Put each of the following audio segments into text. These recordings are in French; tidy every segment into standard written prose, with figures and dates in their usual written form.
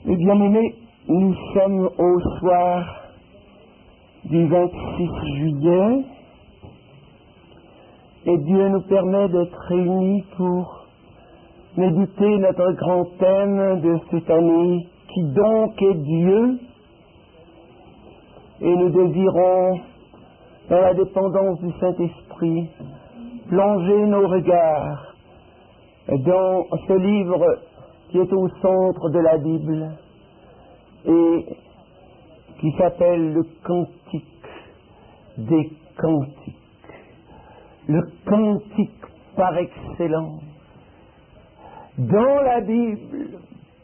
Eh bien, aimés, nous sommes au soir du 26 juillet et Dieu nous permet d'être réunis pour méditer notre grand thème de cette année, qui donc est Dieu, et nous désirons, dans la dépendance du Saint-Esprit, plonger nos regards dans ce livre qui est au centre de la Bible et qui s'appelle le Cantique des Cantiques. Le cantique par excellence. Dans la Bible,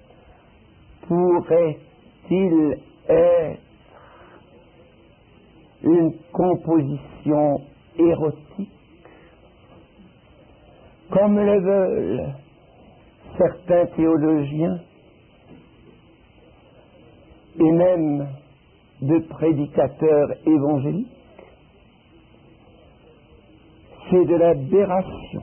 pourrait-il être une composition érotique, comme le veulent certains théologiens et même de prédicateurs évangéliques? C'est de l'aberration.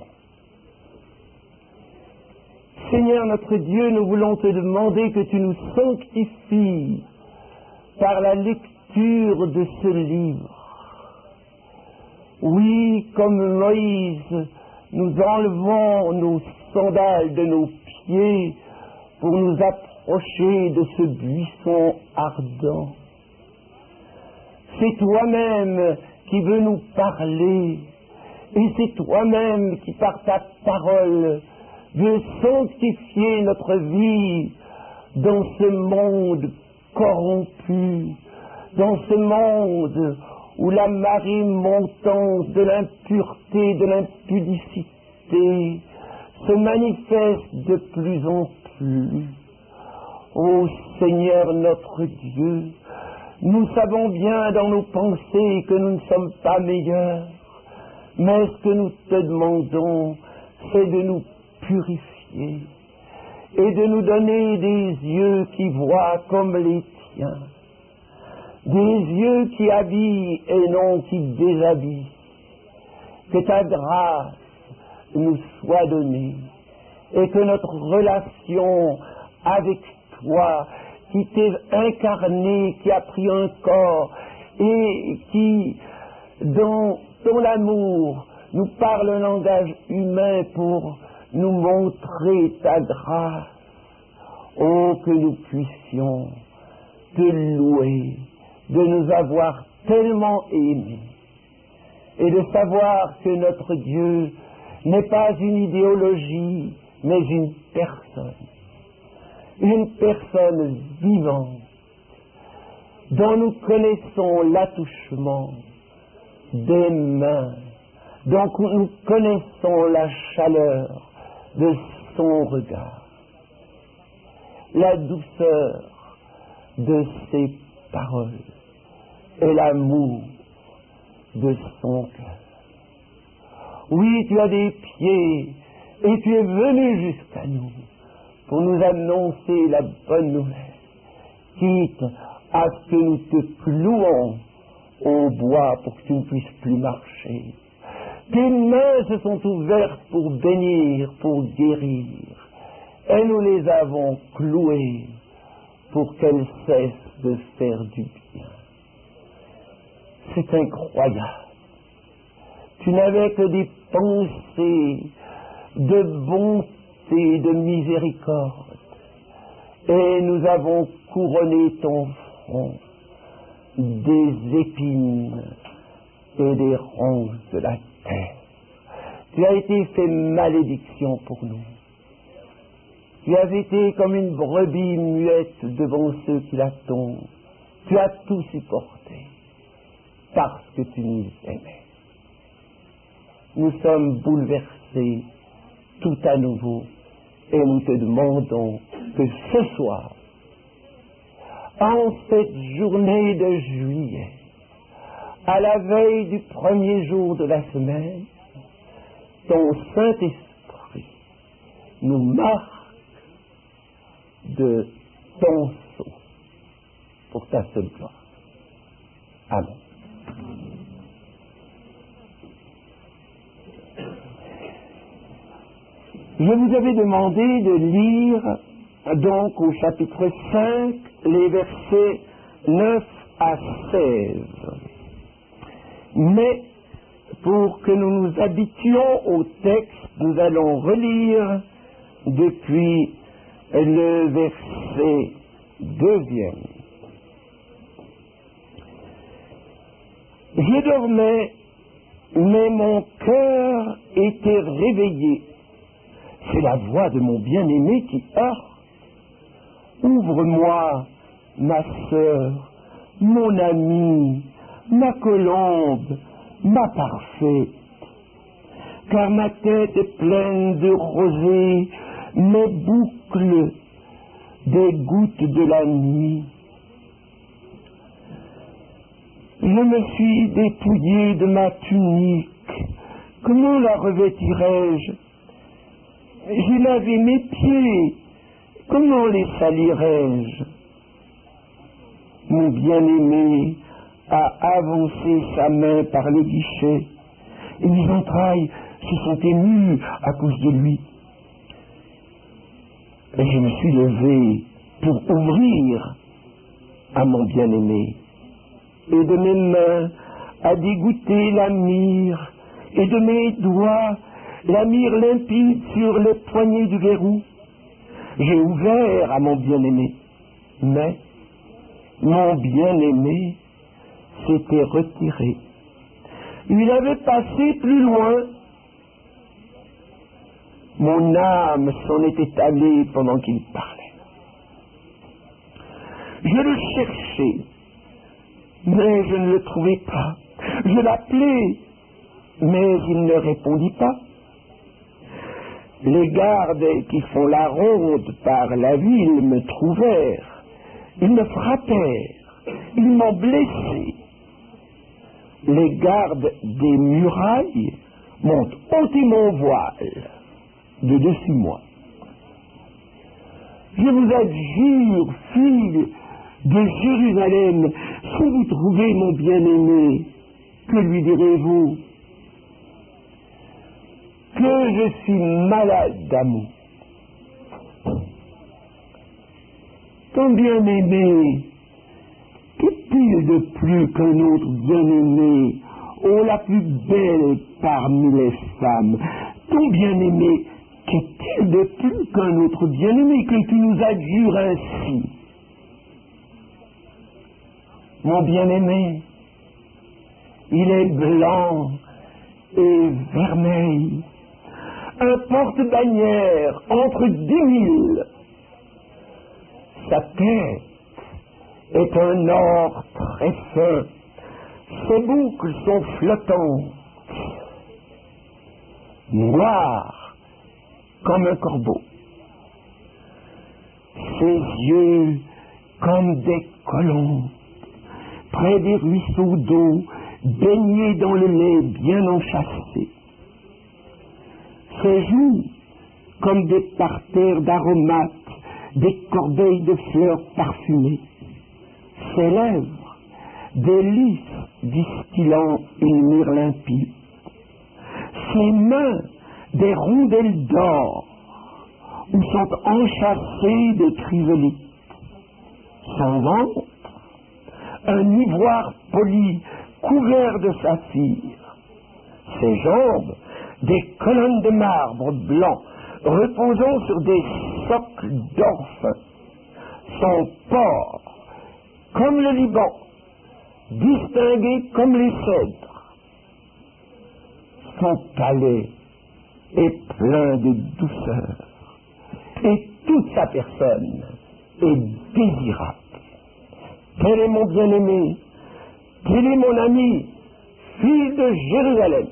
Seigneur notre Dieu, nous voulons te demander que tu nous sanctifies par la lecture de ce livre. Oui, comme Moïse, nous enlevons nos sandales de nos pieds pour nous approcher de ce buisson ardent. C'est toi-même qui veux nous parler, et c'est toi-même qui, par ta parole, veux sanctifier notre vie dans ce monde corrompu, dans ce monde où la marée montante de l'impureté, de l'impudicité se manifeste de plus en plus. Ô Seigneur notre Dieu, nous savons bien dans nos pensées que nous ne sommes pas meilleurs, mais ce que nous te demandons, c'est de nous purifier et de nous donner des yeux qui voient comme les tiens, des yeux qui habillent et non qui déshabillent. Que ta grâce nous soit donnée et que notre relation avec toi, qui t'est incarné, qui a pris un corps et qui, dans ton amour, nous parle un langage humain pour nous montrer ta grâce. Oh, que nous puissions te louer de nous avoir tellement aimés et de savoir que notre Dieu n'est pas une idéologie, mais une personne vivante dont nous connaissons l'attouchement des mains, dont nous connaissons la chaleur de son regard, la douceur de ses paroles et l'amour de son cœur. Oui, tu as des pieds et tu es venu jusqu'à nous pour nous annoncer la bonne nouvelle, quitte à ce que nous te clouons au bois pour que tu ne puisses plus marcher. Tes mains se sont ouvertes pour bénir, pour guérir, et nous les avons clouées pour qu'elles cessent de faire du bien. C'est incroyable. Tu n'avais que des pensées de bonté, de miséricorde, et nous avons couronné ton front des épines et des ronces de la terre. Tu as été fait malédiction pour nous. Tu as été comme une brebis muette devant ceux qui la tombent. Tu as tout supporté parce que tu nous aimais. Nous sommes bouleversés tout à nouveau et nous te demandons que ce soir, en cette journée de juillet, à la veille du premier jour de la semaine, ton Saint-Esprit nous marque de ton sceau pour ta seule gloire. Amen. Je vous avais demandé de lire donc au chapitre 5, les versets 9 à 16. Mais pour que nous nous habituions au texte, nous allons relire depuis le verset 2. Je dormais, mais mon cœur était réveillé. C'est la voix de mon bien-aimé qui heurte. Ouvre-moi, ma sœur, mon amie, ma colombe, ma parfaite. Car ma tête est pleine de rosée, mes boucles des gouttes de la nuit. Je me suis dépouillé de ma tunique. Comment la revêtirais-je? J'ai lavé mes pieds. Comment les salirais-je? Mon bien-aimé a avancé sa main par le guichet, et mes entrailles se sont émues à cause de lui. Et je me suis levé pour ouvrir à mon bien-aimé. Et de mes mains a dégoûté la myrrhe, et de mes doigts la myrrhe limpide sur les poignées du verrou. J'ai ouvert à mon bien-aimé, mais mon bien-aimé s'était retiré. Il avait passé plus loin. Mon âme s'en était allée pendant qu'il parlait. Je le cherchais, mais je ne le trouvais pas. Je l'appelais, mais il ne répondit pas. Les gardes qui font la ronde par la ville me trouvèrent. Ils me frappèrent. Ils m'ont blessé. Les gardes des murailles m'ont ôté mon voile de dessus moi. Je vous adjure, fille de Jérusalem, si vous trouvez mon bien-aimé, que lui direz-vous? Que je suis malade d'amour. Ton bien-aimé, qu'est-il de plus qu'un autre bien-aimé, ô la plus belle parmi les femmes? Ton bien-aimé, qu'est-il de plus qu'un autre bien-aimé, que tu nous adjures ainsi? Mon bien-aimé, il est blanc et vermeil, un porte-bannière entre 10 000. Sa tête est un or très fin, ses boucles sont flottantes, noires comme un corbeau, ses yeux comme des colombes, près des ruisseaux d'eau, baignés dans le lait bien enchâssé. Ses joues comme des parterres d'aromates, des corbeilles de fleurs parfumées. Ses lèvres, des lys distillant une myrrhe limpide. Ses mains, des rondelles d'or, où sont enchâssées des chrysolites. Son ventre, un ivoire poli couvert de saphir. Ses jambes, des colonnes de marbre blanc reposant sur des socles d'or fin. Son port, comme le Liban, distingué comme les cèdres. Son palais est plein de douceur, et toute sa personne est désirable. Tel est mon bien-aimé, tel est mon ami, fille de Jérusalem.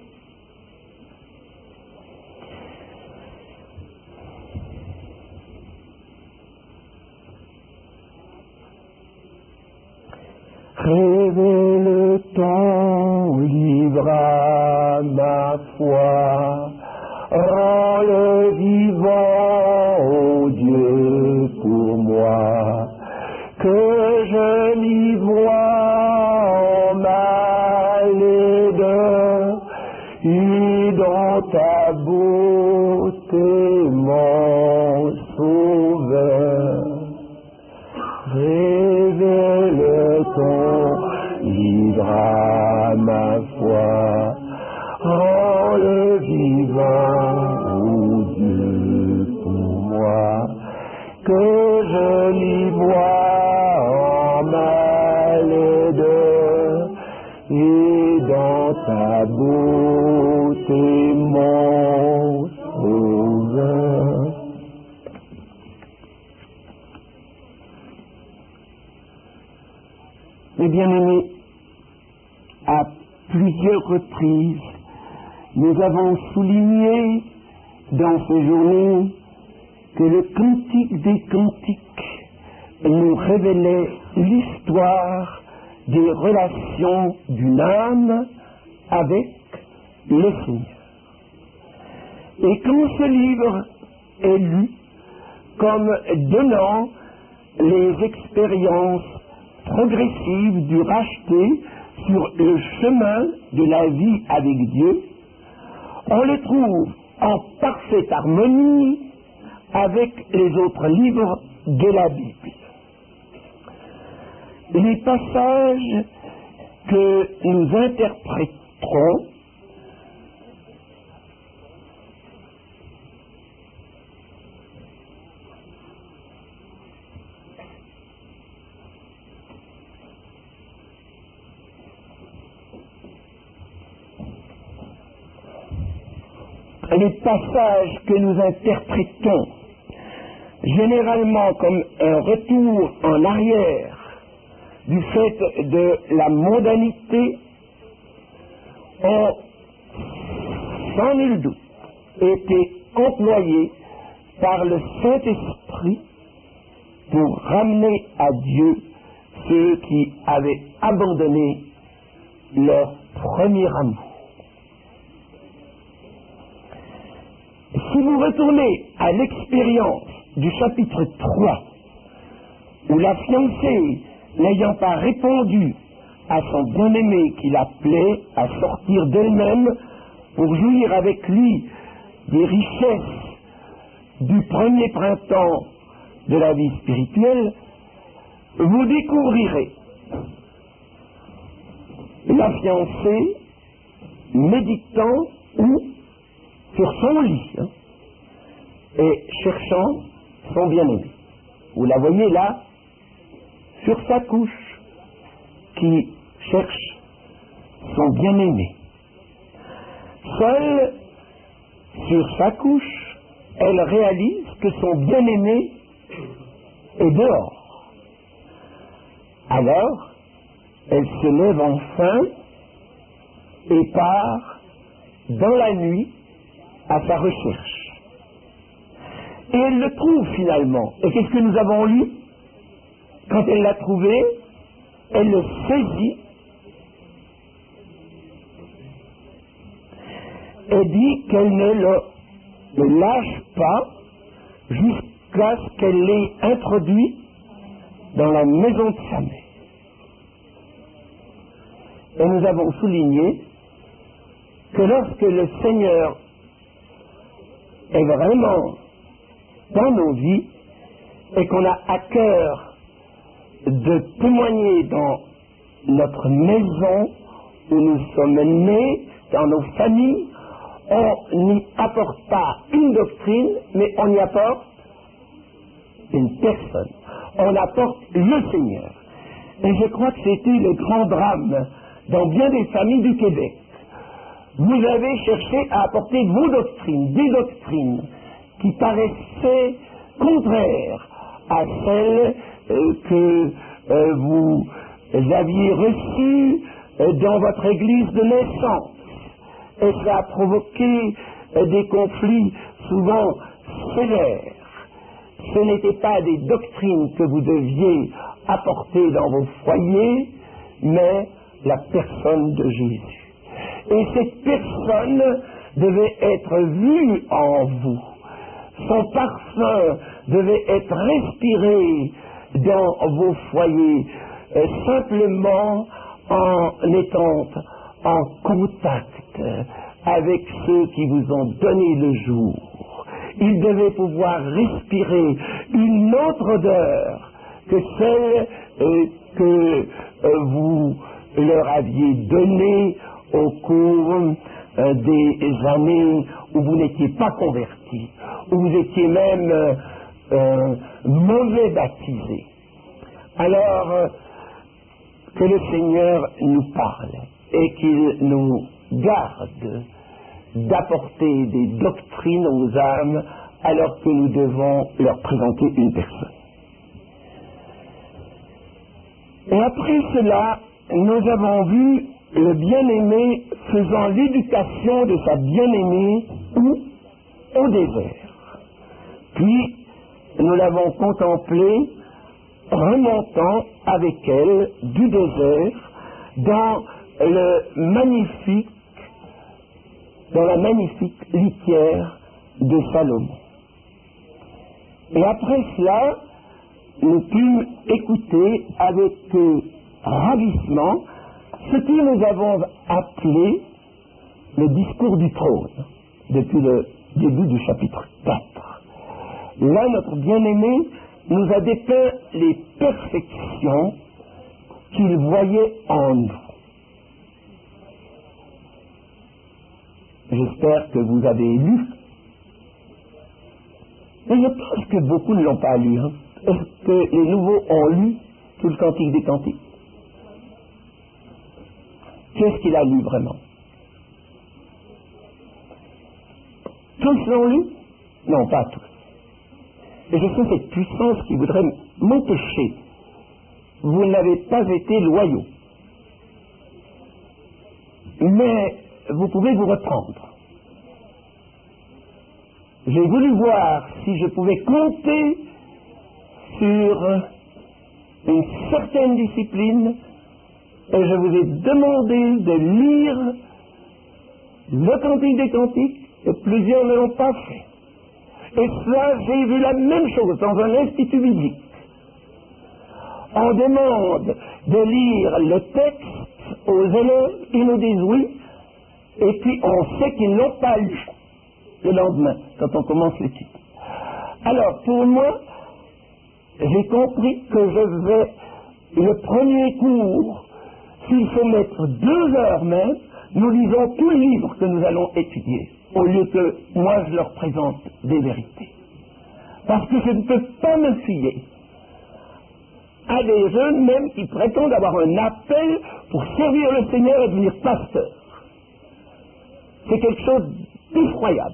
Révèle ton livre à ma foi, rends-le vivant, ô Dieu, pour moi, que je m'y vois en ma laideur, et dans ta beauté mon sauveur. que joli bois en Malède, et dans ta beauté mon sauveur. Mes bien-aimés, à plusieurs reprises, nous avons souligné dans ces journées que le Cantique des Cantiques nous révélait l'histoire des relations d'une âme avec le Seigneur. Et quand ce livre est lu comme donnant les expériences progressives du racheté sur le chemin de la vie avec Dieu, on le trouve en parfaite harmonie avec les autres livres de la Bible. Les passages que nous interpréterons généralement comme un retour en arrière du fait de la mondanité ont sans nul doute été employés par le Saint-Esprit pour ramener à Dieu ceux qui avaient abandonné leur premier amour. Si vous retournez à l'expérience du chapitre 3, où la fiancée, n'ayant pas répondu à son bien-aimé qui l'appelait à sortir d'elle-même pour jouir avec lui des richesses du premier printemps de la vie spirituelle, vous découvrirez la fiancée méditant ou sur son lit et cherchant son bien-aimé. Vous la voyez là, sur sa couche, qui cherche son bien-aimé. Seule, sur sa couche, elle réalise que son bien-aimé est dehors. Alors, elle se lève enfin et part dans la nuit à sa recherche. Et elle le trouve finalement. Et qu'est-ce que nous avons lu? Quand elle l'a trouvé, elle le saisit et dit qu'elle ne le lâche pas jusqu'à ce qu'elle l'ait introduit dans la maison de sa mère. Et nous avons souligné que lorsque le Seigneur est vraiment dans nos vies et qu'on a à cœur de témoigner dans notre maison où nous sommes nés, dans nos familles, on n'y apporte pas une doctrine, mais on y apporte une personne. On apporte le Seigneur. Et je crois que c'était le grand drame dans bien des familles du Québec. Vous avez cherché à apporter vos doctrines, des doctrines qui paraissaient contraires à celles que vous aviez reçues dans votre église de naissance. Et ça a provoqué des conflits souvent sévères. Ce n'étaient pas des doctrines que vous deviez apporter dans vos foyers, mais la personne de Jésus. Et cette personne devait être vue en vous. Son parfum devait être respiré dans vos foyers, simplement en étant en contact avec ceux qui vous ont donné le jour. Ils devaient pouvoir respirer une autre odeur que celle que vous leur aviez donnée au cours des années où vous n'étiez pas convertis, où vous étiez même mauvais baptisés. Alors, que le Seigneur nous parle et qu'il nous garde d'apporter des doctrines aux âmes alors que nous devons leur présenter une personne. Et après cela, nous avons vu le bien-aimé faisant l'éducation de sa bien-aimée au désert. Puis, nous l'avons contemplé remontant avec elle du désert dans la magnifique litière de Salomon. Et après cela, nous pûmes écouter avec ravissement ce que nous avons appelé le discours du trône, depuis le début du chapitre 4. Là, notre bien-aimé nous a dépeint les perfections qu'il voyait en nous. J'espère que vous avez lu. Mais je pense que beaucoup ne l'ont pas lu. Est-ce que les nouveaux ont lu tout le Cantique des Cantiques? Qu'est-ce qu'il a lu vraiment? Tous l'ont lu? Non, pas tous. Et je sens cette puissance qui voudrait m'empêcher. Vous n'avez pas été loyaux. Mais vous pouvez vous reprendre. J'ai voulu voir si je pouvais compter sur une certaine discipline et je vous ai demandé de lire le Cantique des Cantiques et plusieurs ne l'ont pas fait. Et cela, j'ai vu la même chose dans un institut biblique. On demande de lire le texte aux élèves, ils nous disent oui, et puis on sait qu'ils n'ont pas lu le lendemain, quand on commence l'étude. Alors, pour moi, j'ai compris que je vais, le premier cours, s'il faut mettre 2 heures même, nous lisons tout le livre que nous allons étudier, au lieu que moi je leur présente des vérités. Parce que je ne peux pas me fier à des jeunes même qui prétendent avoir un appel pour servir le Seigneur et devenir pasteur. C'est quelque chose d'effroyable.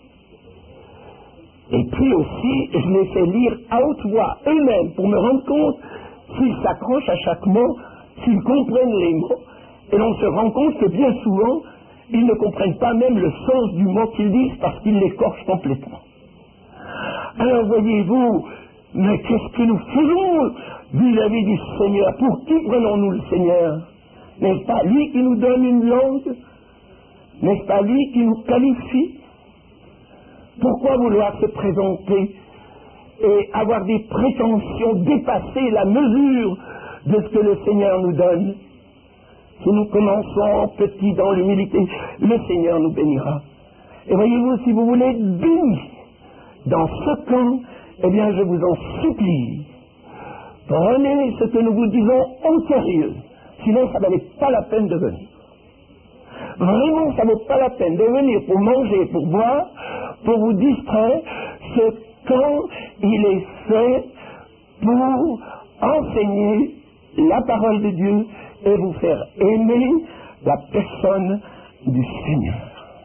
Et puis aussi, je les fais lire à haute voix eux-mêmes pour me rendre compte s'ils s'accrochent à chaque mot, s'ils comprennent les mots, et l'on se rend compte que bien souvent, ils ne comprennent pas même le sens du mot qu'ils disent parce qu'ils l'écorchent complètement. Alors voyez-vous, mais qu'est-ce que nous faisons vis-à-vis du Seigneur? Pour qui prenons-nous le Seigneur? N'est-ce pas lui qui nous donne une langue? N'est-ce pas lui qui nous qualifie? Pourquoi vouloir se présenter et avoir des prétentions dépasser la mesure de ce que le Seigneur nous donne? Si nous commençons petit dans l'humilité, le Seigneur nous bénira. Et voyez-vous, si vous voulez être bénis dans ce camp, eh bien je vous en supplie, prenez ce que nous vous disons au sérieux, sinon ça ne valait pas la peine de venir. Vraiment, ça ne vaut pas la peine de venir pour manger, pour boire, pour vous distraire. Ce camp, il est fait pour enseigner la parole de Dieu et vous faire aimer la personne du Seigneur.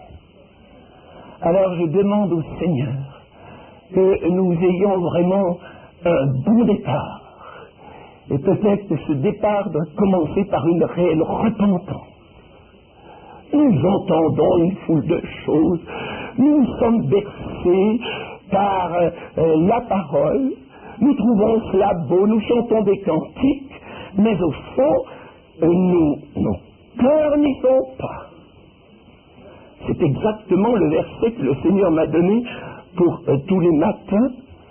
Alors je demande au Seigneur que nous ayons vraiment un bon départ. Et peut-être que ce départ doit commencer par une réelle repentance. Nous entendons une foule de choses, nous sommes bercés par la parole, nous trouvons cela beau, nous chantons des cantiques, mais au fond, nos cœurs n'y sont pas. C'est exactement le verset que le Seigneur m'a donné pour tous les matins.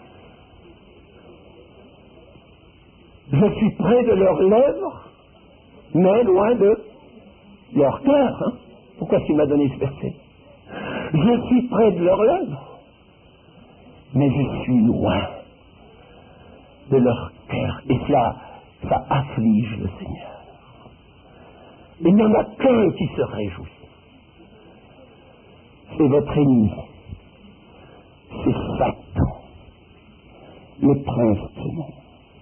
Je suis près de leurs lèvres, mais loin de leur cœur. Hein? Pourquoi il m'a donné ce verset? Je suis près de leurs lèvres, mais je suis loin de leur cœur. Et cela, ça afflige le Seigneur. Il n'y en a qu'un qui se réjouit. C'est votre ennemi. C'est Satan. le prince de ce monde.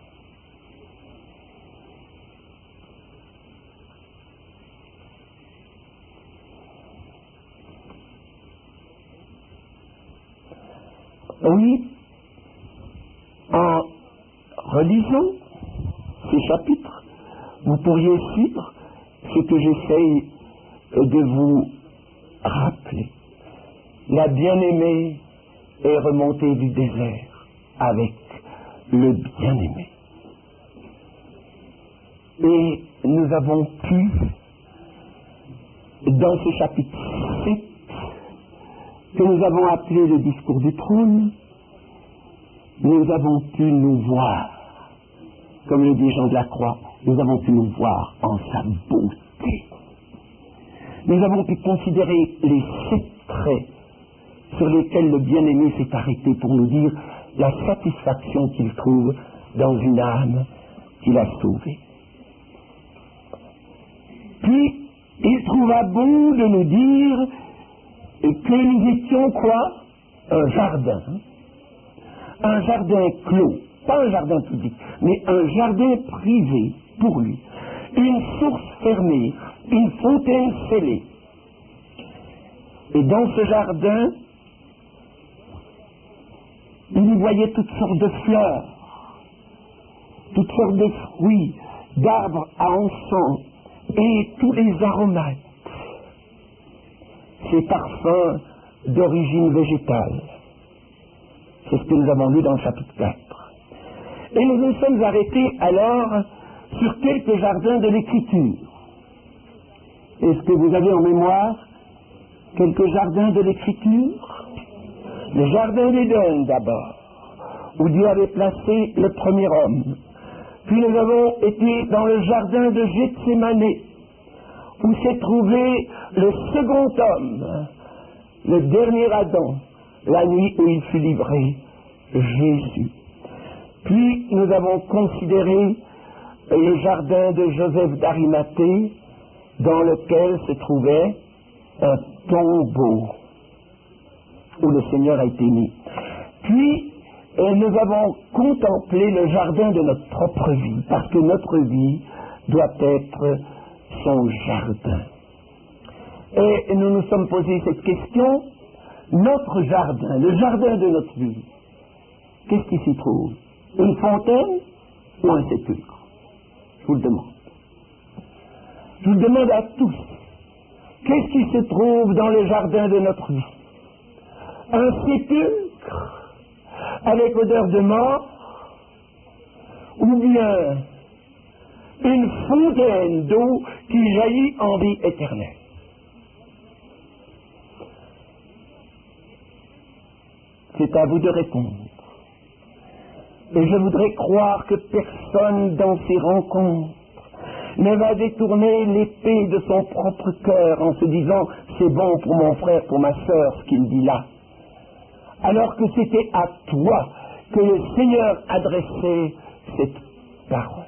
Oui, en relisant ces chapitres, vous pourriez suivre ce que j'essaye de vous rappeler. La bien-aimée est remontée du désert avec le bien-aimé. Et nous avons pu, dans ce chapitre 7, que nous avons appelé le discours du trône, nous avons pu nous voir, comme le dit Jean de la Croix, nous avons pu nous voir en sa beauté. Nous avons pu considérer les 7 traits sur lesquels le bien-aimé s'est arrêté pour nous dire la satisfaction qu'il trouve dans une âme qu'il a sauvée. Puis, il trouva bon de nous dire que nous étions quoi? Un jardin. Un jardin clos, pas un jardin public, mais un jardin privé pour lui. Une source fermée, une fontaine scellée. Et dans ce jardin, il y voyait toutes sortes de fleurs, toutes sortes de fruits, d'arbres à encens et tous les aromates. Ces parfums d'origine végétale. C'est ce que nous avons lu dans le chapitre 4. Et nous nous sommes arrêtés alors sur quelques jardins de l'Écriture. Est-ce que vous avez en mémoire quelques jardins de l'Écriture? Le jardin d'Éden d'abord, où Dieu avait placé le premier homme. Puis nous avons été dans le jardin de Gethsémane, où s'est trouvé le second homme, le dernier Adam, la nuit où il fut livré, Jésus. Puis nous avons considéré le jardin de Joseph d'Arimathée, dans lequel se trouvait un tombeau où le Seigneur a été mis. Puis nous avons contemplé le jardin de notre propre vie, parce que notre vie doit être son jardin. Et nous nous sommes posé cette question, notre jardin, le jardin de notre vie, qu'est-ce qui s'y trouve? Une fontaine ou un sépulcre? Je vous le demande. Je vous le demande à tous. Qu'est-ce qui se trouve dans le jardin de notre vie? Un sépulcre avec odeur de mort, ou bien une fontaine d'eau qui jaillit en vie éternelle? C'est à vous de répondre. Et je voudrais croire que personne dans ces rencontres ne va détourner l'épée de son propre cœur en se disant « c'est bon pour mon frère, pour ma sœur, ce qu'il dit là ». Alors que c'était à toi que le Seigneur adressait cette parole.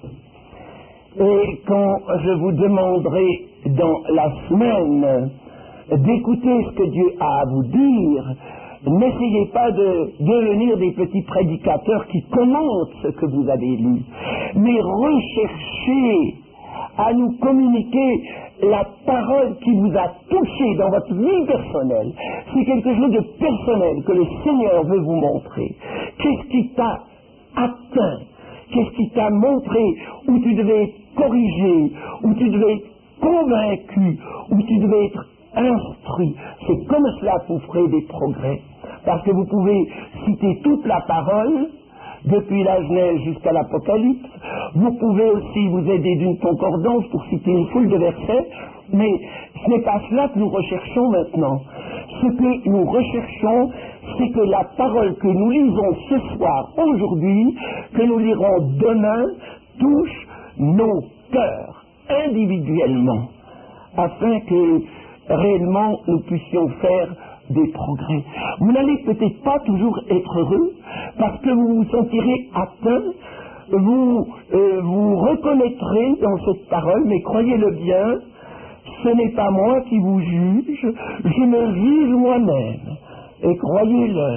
Et quand je vous demanderai dans la semaine d'écouter ce que Dieu a à vous dire, n'essayez pas de devenir des petits prédicateurs qui commentent ce que vous avez lu, mais recherchez à nous communiquer la parole qui vous a touché dans votre vie personnelle. C'est quelque chose de personnel que le Seigneur veut vous montrer. Qu'est-ce qui t'a atteint? Qu'est-ce qui t'a montré où tu devais être corrigé, où tu devais être convaincu, où tu devais être instruit? C'est comme cela que vous ferez des progrès. Parce que vous pouvez citer toute la parole, depuis la Genèse jusqu'à l'Apocalypse. Vous pouvez aussi vous aider d'une concordance pour citer une foule de versets, mais ce n'est pas cela que nous recherchons maintenant. Ce que nous recherchons, c'est que la parole que nous lisons ce soir, aujourd'hui, que nous lirons demain, touche nos cœurs individuellement, afin que réellement nous puissions faire des progrès. Vous n'allez peut-être pas toujours être heureux parce que vous vous sentirez atteint, vous vous reconnaîtrez dans cette parole, mais croyez-le bien, ce n'est pas moi qui vous juge, je me juge moi-même. Et croyez-le,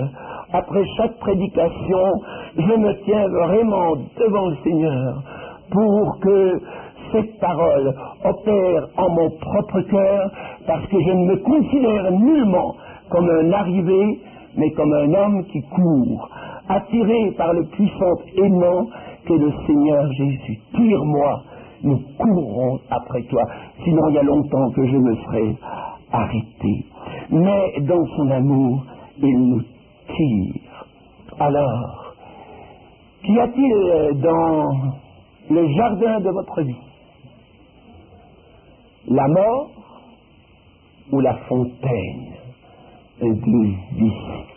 après chaque prédication, je me tiens vraiment devant le Seigneur pour que cette parole opère en mon propre cœur, parce que je ne me considère nullement comme un arrivé, mais comme un homme qui court, attiré par le puissant aimant qu'est le Seigneur Jésus. Tire-moi, nous courrons après toi, sinon il y a longtemps que je me serais arrêté. Mais dans son amour, il nous tire. Alors, qu'y a-t-il dans le jardin de votre vie? La mort ou la fontaine de vie?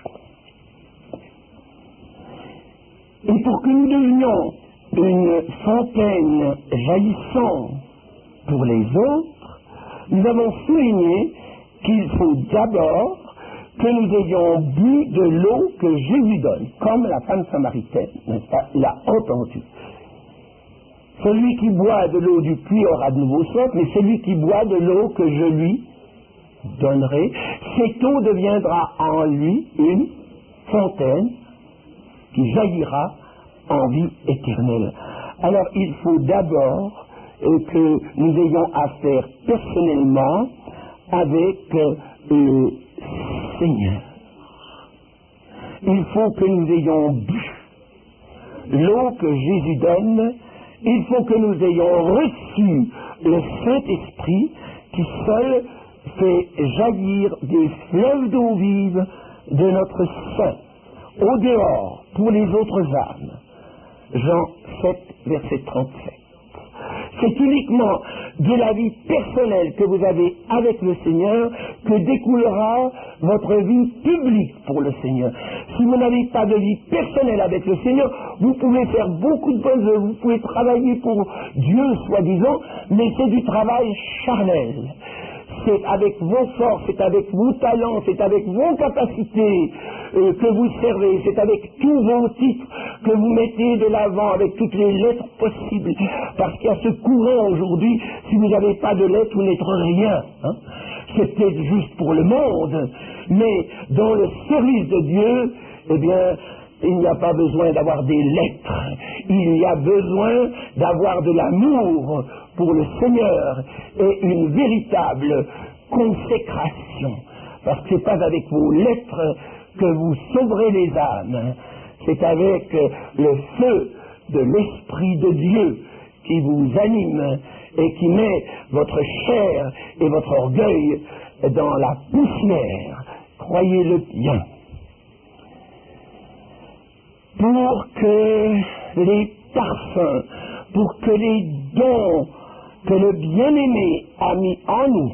Et pour que nous devenions une fontaine jaillissante pour les autres, nous avons souligné qu'il faut d'abord que nous ayons bu de l'eau que Jésus donne, comme la femme samaritaine, n'est-ce pas, l'a entendu. Celui qui boit de l'eau du puits aura de nouveau soif, mais celui qui boit de l'eau que je lui donnerai, cette eau deviendra en lui une fontaine qui jaillira en vie éternelle. Alors il faut d'abord que nous ayons affaire personnellement avec le Seigneur. Il faut que nous ayons bu l'eau que Jésus donne. Il faut que nous ayons reçu le Saint-Esprit qui seul fait jaillir des fleuves d'eau vive de notre sein, au dehors, pour les autres âmes. Jean 7, verset 37. C'est uniquement de la vie personnelle que vous avez avec le Seigneur que découlera votre vie publique pour le Seigneur. Si vous n'avez pas de vie personnelle avec le Seigneur, vous pouvez faire beaucoup de bonnes œuvres, vous pouvez travailler pour Dieu, soi-disant, mais c'est du travail charnel. C'est avec vos forces, c'est avec vos talents, c'est avec vos capacités que vous servez, c'est avec tous vos titres que vous mettez de l'avant, avec toutes les lettres possibles. Parce qu'il y a ce courant aujourd'hui, si vous n'avez pas de lettres, vous n'êtes rien. Hein. C'est peut-être juste pour le monde, mais dans le service de Dieu, eh bien, il n'y a pas besoin d'avoir des lettres, il y a besoin d'avoir de l'amour pour le Seigneur et une véritable consécration. Parce que ce n'est pas avec vos lettres que vous sauverez les âmes, c'est avec le feu de l'Esprit de Dieu qui vous anime et qui met votre chair et votre orgueil dans la poussière. Croyez-le bien. Pour que les parfums, pour que les dons que le bien-aimé a mis en nous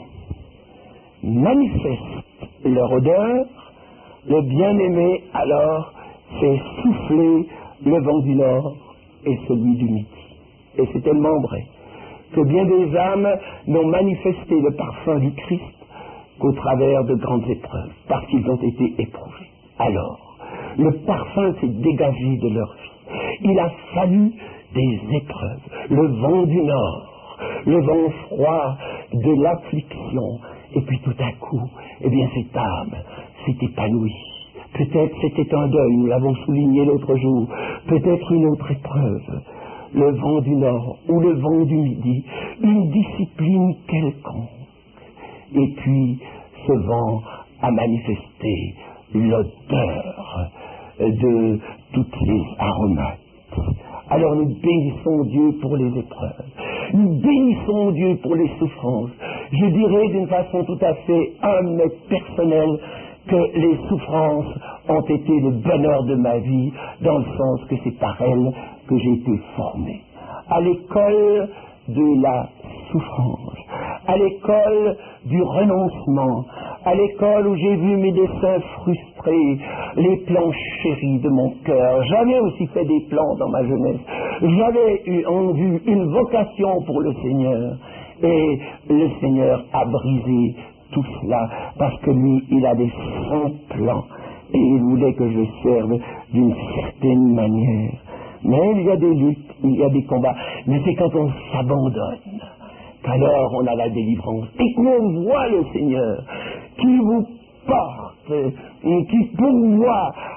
manifestent leur odeur, le bien-aimé alors fait souffler le vent du nord et celui du midi. Et c'est tellement vrai que bien des âmes n'ont manifesté le parfum du Christ qu'au travers de grandes épreuves, parce qu'ils ont été éprouvés. Alors, le parfum s'est dégagé de leur vie. Il a fallu des épreuves, le vent du nord, le vent froid de l'affliction, et puis tout à coup, eh bien cette âme s'est épanouie. Peut-être c'était un deuil, nous l'avons souligné l'autre jour, peut-être une autre épreuve, le vent du nord ou le vent du midi, une discipline quelconque. Et puis ce vent a manifesté l'odeur de toutes les aromates. Alors nous bénissons Dieu pour les épreuves. Nous bénissons Dieu pour les souffrances. Je dirais d'une façon tout à fait humble et personnelle que les souffrances ont été le bonheur de ma vie, dans le sens que c'est par elles que j'ai été formé. À l'école de la souffrance, à l'école du renoncement, à l'école où j'ai vu mes desseins frustrés, les plans chéris de mon cœur. J'avais aussi fait des plans dans ma jeunesse. J'avais eu en vue une vocation pour le Seigneur. Et le Seigneur a brisé tout cela, parce que lui, il a des grands plans. Et il voulait que je serve d'une certaine manière. Mais il y a des luttes, il y a des combats. Mais c'est quand on s'abandonne qu'alors on a la délivrance. Et qu'on voit le Seigneur qui vous porte, et qui pourvoit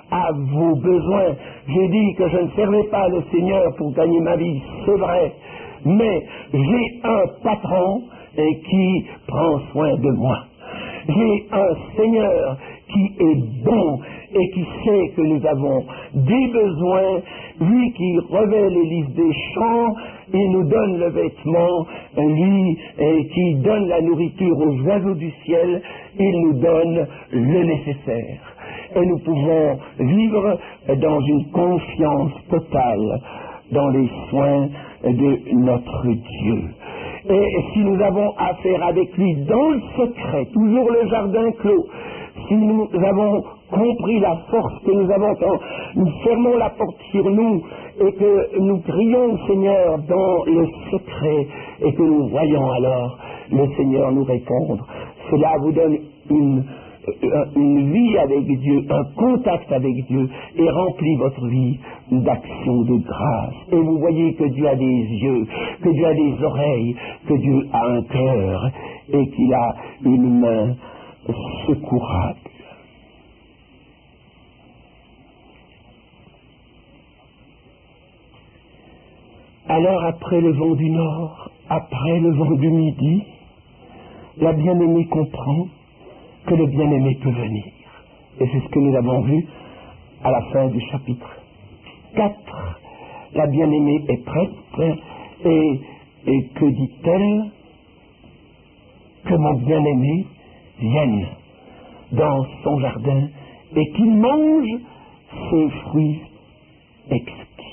à vos besoins. J'ai dit que je ne servais pas le Seigneur pour gagner ma vie, c'est vrai, mais j'ai un patron qui prend soin de moi. J'ai un Seigneur qui est bon et qui sait que nous avons des besoins, lui qui revêt les lys des champs, il nous donne le vêtement, lui qui donne la nourriture aux oiseaux du ciel, il nous donne le nécessaire. Et nous pouvons vivre dans une confiance totale dans les soins de notre Dieu. Et si nous avons affaire avec lui dans le secret, toujours le jardin clos, si nous avons compris la force que nous avons quand nous fermons la porte sur nous et que nous crions au Seigneur dans le secret et que nous voyons alors le Seigneur nous répondre, cela vous donne une vie avec Dieu, un contact avec Dieu et remplit votre vie d'actions de grâce. Et vous voyez que Dieu a des yeux, que Dieu a des oreilles, que Dieu a un cœur et qu'il a une main secourable. Alors après le vent du nord, après le vent du midi, la bien-aimée comprend que le bien-aimé peut venir. Et c'est ce que nous avons vu à la fin du chapitre 4. La bien-aimée est prête et que dit-elle? Que mon bien-aimé vienne dans son jardin et qu'il mange ses fruits exquis.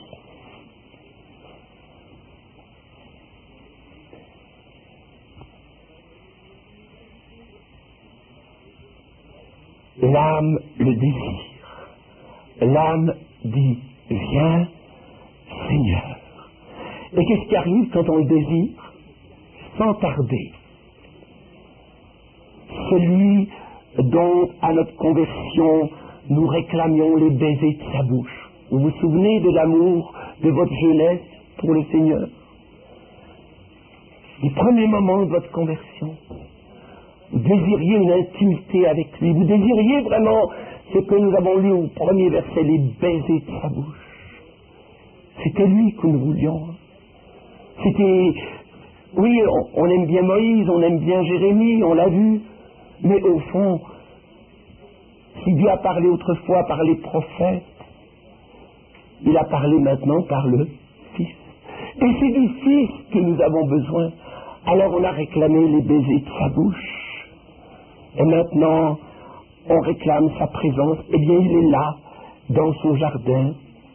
L'âme le désire. L'âme dit, viens, Seigneur. Et qu'est-ce qui arrive quand on le désire? Sans tarder. Celui dont, à notre conversion, nous réclamions les baisers de sa bouche. Vous vous souvenez de l'amour de votre jeunesse pour le Seigneur? Du premier moment de votre conversion. Vous désiriez une intimité avec lui. Vous désiriez vraiment ce que nous avons lu au premier verset, les baisers de sa bouche. C'était lui que nous voulions. C'était... Oui, on aime bien Moïse, on aime bien Jérémie, on l'a vu. Mais au fond, si Dieu a parlé autrefois par les prophètes, il a parlé maintenant par le Fils. Et c'est du Fils que nous avons besoin. Alors on a réclamé les baisers de sa bouche. Et maintenant, on réclame sa présence. Eh bien, il est là, dans son jardin,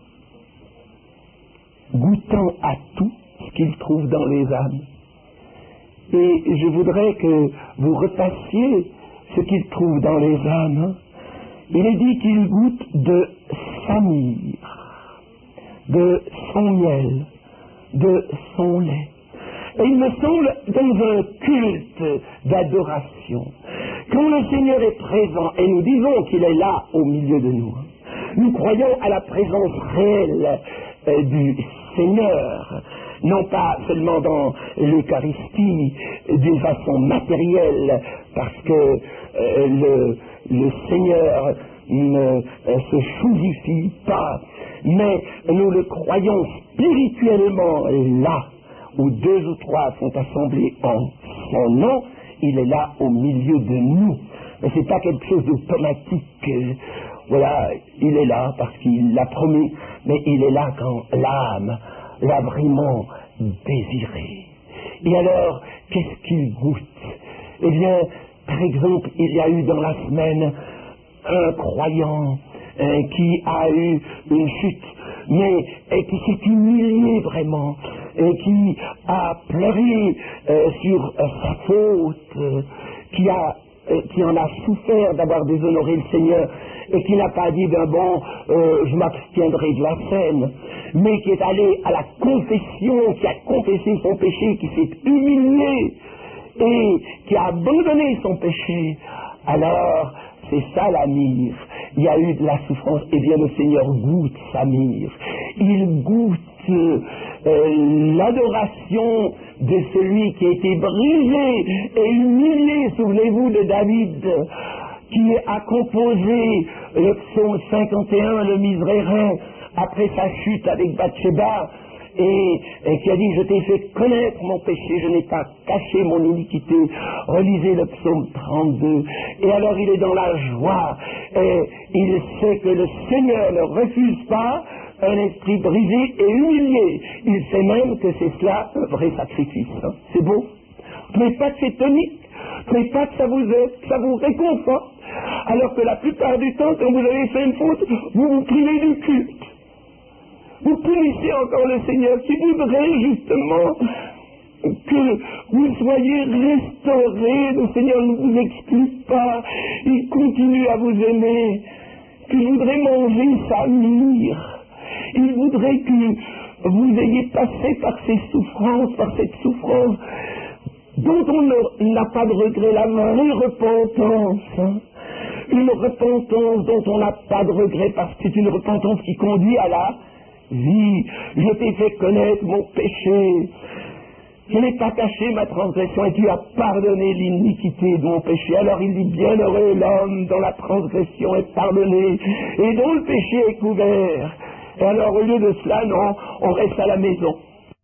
goûtant à tout ce qu'il trouve dans les âmes. Et je voudrais que vous repassiez ce qu'il trouve dans les âmes. Il est dit qu'il goûte de sa myrrhe, de son miel, de son lait. Et il me semble, dans un culte d'adoration, quand le Seigneur est présent, et nous disons qu'il est là au milieu de nous, nous croyons à la présence réelle du Seigneur, non pas seulement dans l'Eucharistie, d'une façon matérielle, parce que le Seigneur ne se choisifie pas, mais nous le croyons spirituellement là, où 2 ou 3 sont assemblés en son nom, il est là au milieu de nous. Mais c'est pas quelque chose d'automatique. Voilà, il est là parce qu'il l'a promis, mais il est là quand l'âme l'a vraiment désiré. Et alors, qu'est-ce qu'il goûte? Eh bien, par exemple, il y a eu dans la semaine un croyant qui a eu une chute, mais qui s'est humilié vraiment, et qui a pleuré sur sa faute, qui en a souffert d'avoir déshonoré le Seigneur, et qui n'a pas dit je m'abstiendrai de la scène, mais qui est allé à la confession, qui a confessé son péché, qui s'est humilié et qui a abandonné son péché. Alors, c'est ça la myrrhe. Il y a eu de la souffrance, et bien le Seigneur goûte sa myrrhe. Il goûte l'adoration de celui qui a été brisé et humilié. Souvenez-vous de David, qui a composé le psaume 51, le Miserere, après sa chute avec Bathsheba, et qui a dit: je t'ai fait connaître mon péché, je n'ai pas caché mon iniquité. Relisez le psaume 32. Et alors il est dans la joie, et il sait que le Seigneur ne refuse pas un esprit brisé et humilié. Il sait même que c'est cela un vrai sacrifice. Hein. C'est beau. Vous ne trouvez pas que c'est tonique? Vous ne trouvez pas que ça vous aide, que ça vous réconforte? Alors que la plupart du temps, quand vous avez fait une faute, vous vous privez du culte. Vous punissez encore le Seigneur qui voudrait justement que vous soyez restaurés. Le Seigneur ne vous exclut pas. Il continue à vous aimer. Il voudrait manger sa myrrhe. Il voudrait que vous ayez passé par ces souffrances, par cette souffrance dont on n'a pas de regret, la vraie repentance. Hein. Une repentance dont on n'a pas de regret parce que c'est une repentance qui conduit à la vie. Je t'ai fait connaître mon péché. Je n'ai pas caché ma transgression et tu as pardonné l'iniquité de mon péché. Alors il dit: bienheureux l'homme dont la transgression est pardonnée et dont le péché est couvert. Et alors au lieu de cela, non, on reste à la maison.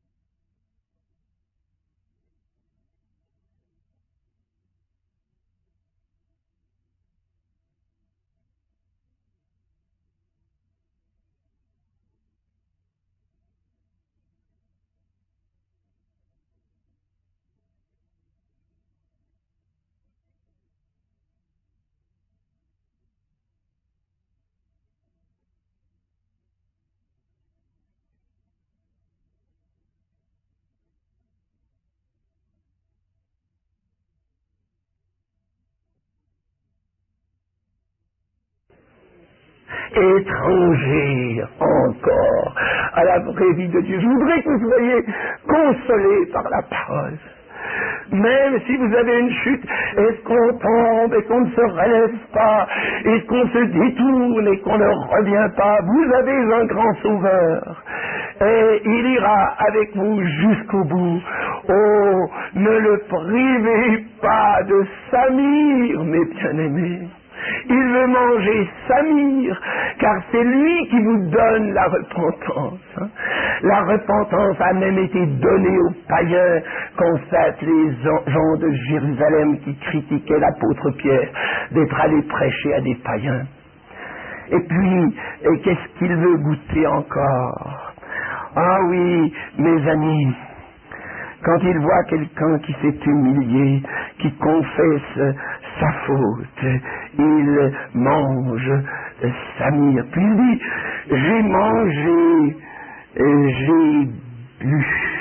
Étranger encore à la vraie vie de Dieu. Je voudrais que vous soyez consolés par la parole. Même si vous avez une chute, est-ce qu'on tombe et qu'on ne se relève pas, est-ce qu'on se détourne et qu'on ne revient pas, vous avez un grand sauveur. Et il ira avec vous jusqu'au bout. Oh, ne le privez pas de Samir, mes bien-aimés. Il veut manger Samir, car c'est lui qui vous donne la repentance. Hein. La repentance a même été donnée aux païens, constatent les gens de Jérusalem qui critiquaient l'apôtre Pierre d'être allé prêcher à des païens. Et puis, qu'est-ce qu'il veut goûter encore? Ah oui, mes amis, quand il voit quelqu'un qui s'est humilié, qui confesse sa faute, il mange Samir. Puis il dit: j'ai mangé, j'ai bu.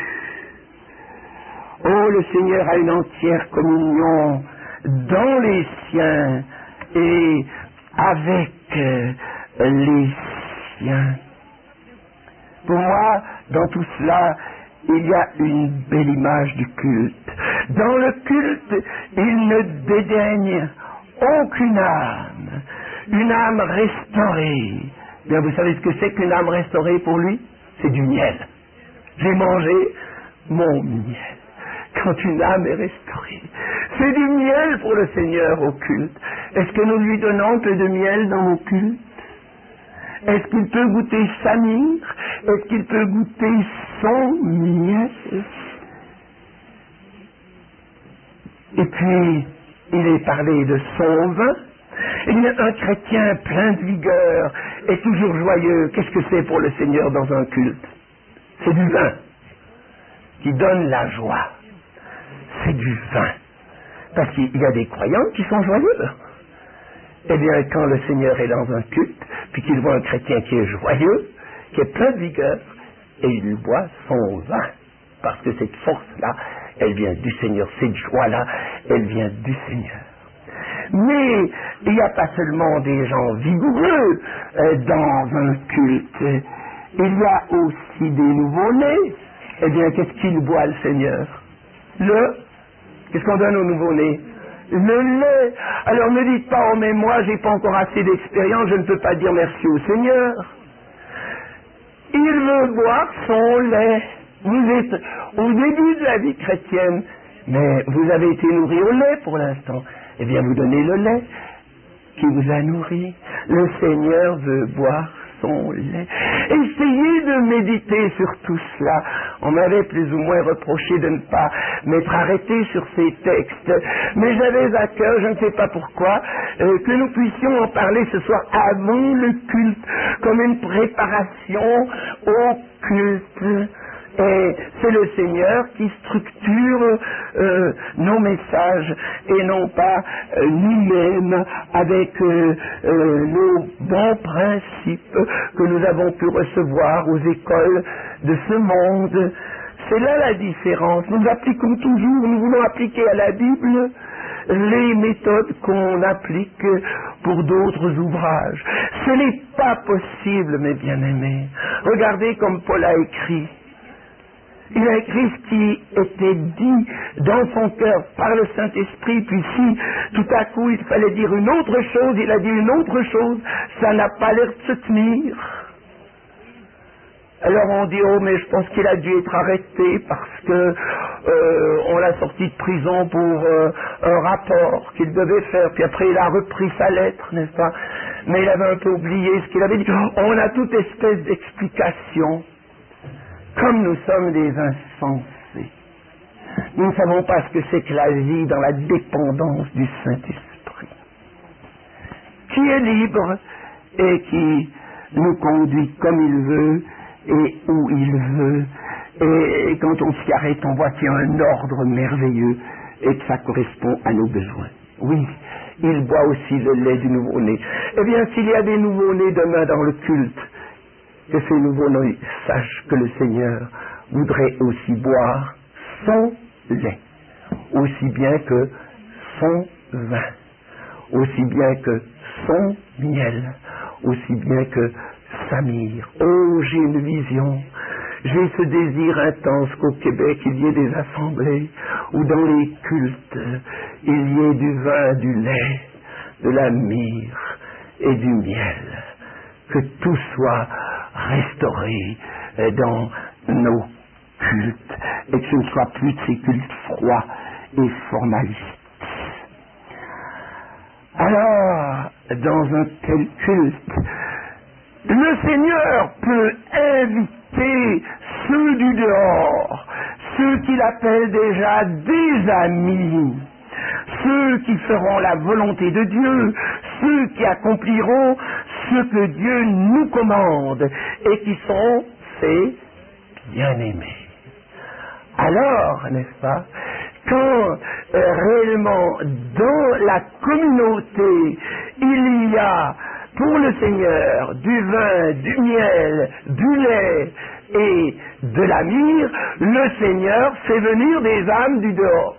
Oh, le Seigneur a une entière communion dans les siens et avec les siens. Pour moi, dans tout cela, il y a une belle image du culte. Dans le culte, il ne dédaigne aucune âme. Une âme restaurée. Bien, vous savez ce que c'est qu'une âme restaurée pour lui? C'est du miel. J'ai mangé mon miel. Quand une âme est restaurée, c'est du miel pour le Seigneur au culte. Est-ce que nous lui donnons un peu de miel dans nos cultes? Est-ce qu'il peut goûter Samir? Est-ce qu'il peut goûter son miel? Et puis, il est parlé de son vin. Il y a un chrétien plein de vigueur et toujours joyeux. Qu'est-ce que c'est pour le Seigneur dans un culte? C'est du vin qui donne la joie. C'est du vin. Parce qu'il y a des croyants qui sont joyeux. Eh bien, quand le Seigneur est dans un culte, puis qu'il voit un chrétien qui est joyeux, qui est plein de vigueur, et il boit son vin. Parce que cette force-là, elle vient du Seigneur. Cette joie-là, elle vient du Seigneur. Mais il n'y a pas seulement des gens vigoureux dans un culte. Il y a aussi des nouveau-nés. Eh bien, qu'est-ce qu'il boit, le Seigneur? Qu'est-ce qu'on donne aux nouveau-nés? Le lait. Alors ne dites pas: oh mais moi j'ai pas encore assez d'expérience, je ne peux pas dire merci au Seigneur. Il veut boire son lait. Vous êtes au début de la vie chrétienne, mais vous avez été nourri au lait pour l'instant. Eh bien vous donnez le lait. qui vous a nourri. Le Seigneur veut boire son lait. Essayez de méditer sur tout cela. On m'avait plus ou moins reproché de ne pas m'être arrêté sur ces textes, mais j'avais à cœur, je ne sais pas pourquoi, que nous puissions en parler ce soir avant le culte, comme une préparation au culte. Et c'est le Seigneur qui structure nos messages et non pas nous-mêmes avec nos bons principes que nous avons pu recevoir aux écoles de ce monde. C'est là la différence. Nous appliquons toujours, nous voulons appliquer à la Bible les méthodes qu'on applique pour d'autres ouvrages. Ce n'est pas possible, mes bien-aimés. Regardez comme Paul a écrit. Il a écrit ce qui était dit dans son cœur par le Saint-Esprit, puis si tout à coup il fallait dire une autre chose, il a dit une autre chose, ça n'a pas l'air de se tenir. Alors on dit, oh mais je pense qu'il a dû être arrêté parce que on l'a sorti de prison pour un rapport qu'il devait faire, puis après il a repris sa lettre, n'est-ce pas? Mais il avait un peu oublié ce qu'il avait dit. On a toute espèce d'explication. Comme nous sommes des insensés, nous ne savons pas ce que c'est que la vie dans la dépendance du Saint-Esprit, qui est libre et qui nous conduit comme il veut et où il veut. Et quand on s'y arrête, on voit qu'il y a un ordre merveilleux et que ça correspond à nos besoins. Oui, il boit aussi le lait du nouveau-né. Eh bien, s'il y a des nouveaux-nés demain dans le culte, que ces nouveaux-nés sachent que le Seigneur voudrait aussi boire son lait, aussi bien que son vin, aussi bien que son miel, aussi bien que sa myrrhe. Oh, j'ai une vision. J'ai ce désir intense qu'au Québec, il y ait des assemblées où dans les cultes, il y ait du vin, du lait, de la myrrhe et du miel. Que tout soit restauré dans nos cultes et que ce ne soit plus de ces cultes froids et formalistes. Alors, dans un tel culte, le Seigneur peut inviter ceux du dehors, ceux qu'il appelle déjà des amis, ceux qui feront la volonté de Dieu, ceux qui accompliront ce que Dieu nous commande et qui sont ses bien-aimés. Alors, n'est-ce pas, quand réellement dans la communauté il y a pour le Seigneur du vin, du miel, du lait et de la myrrhe, le Seigneur fait venir des âmes du dehors.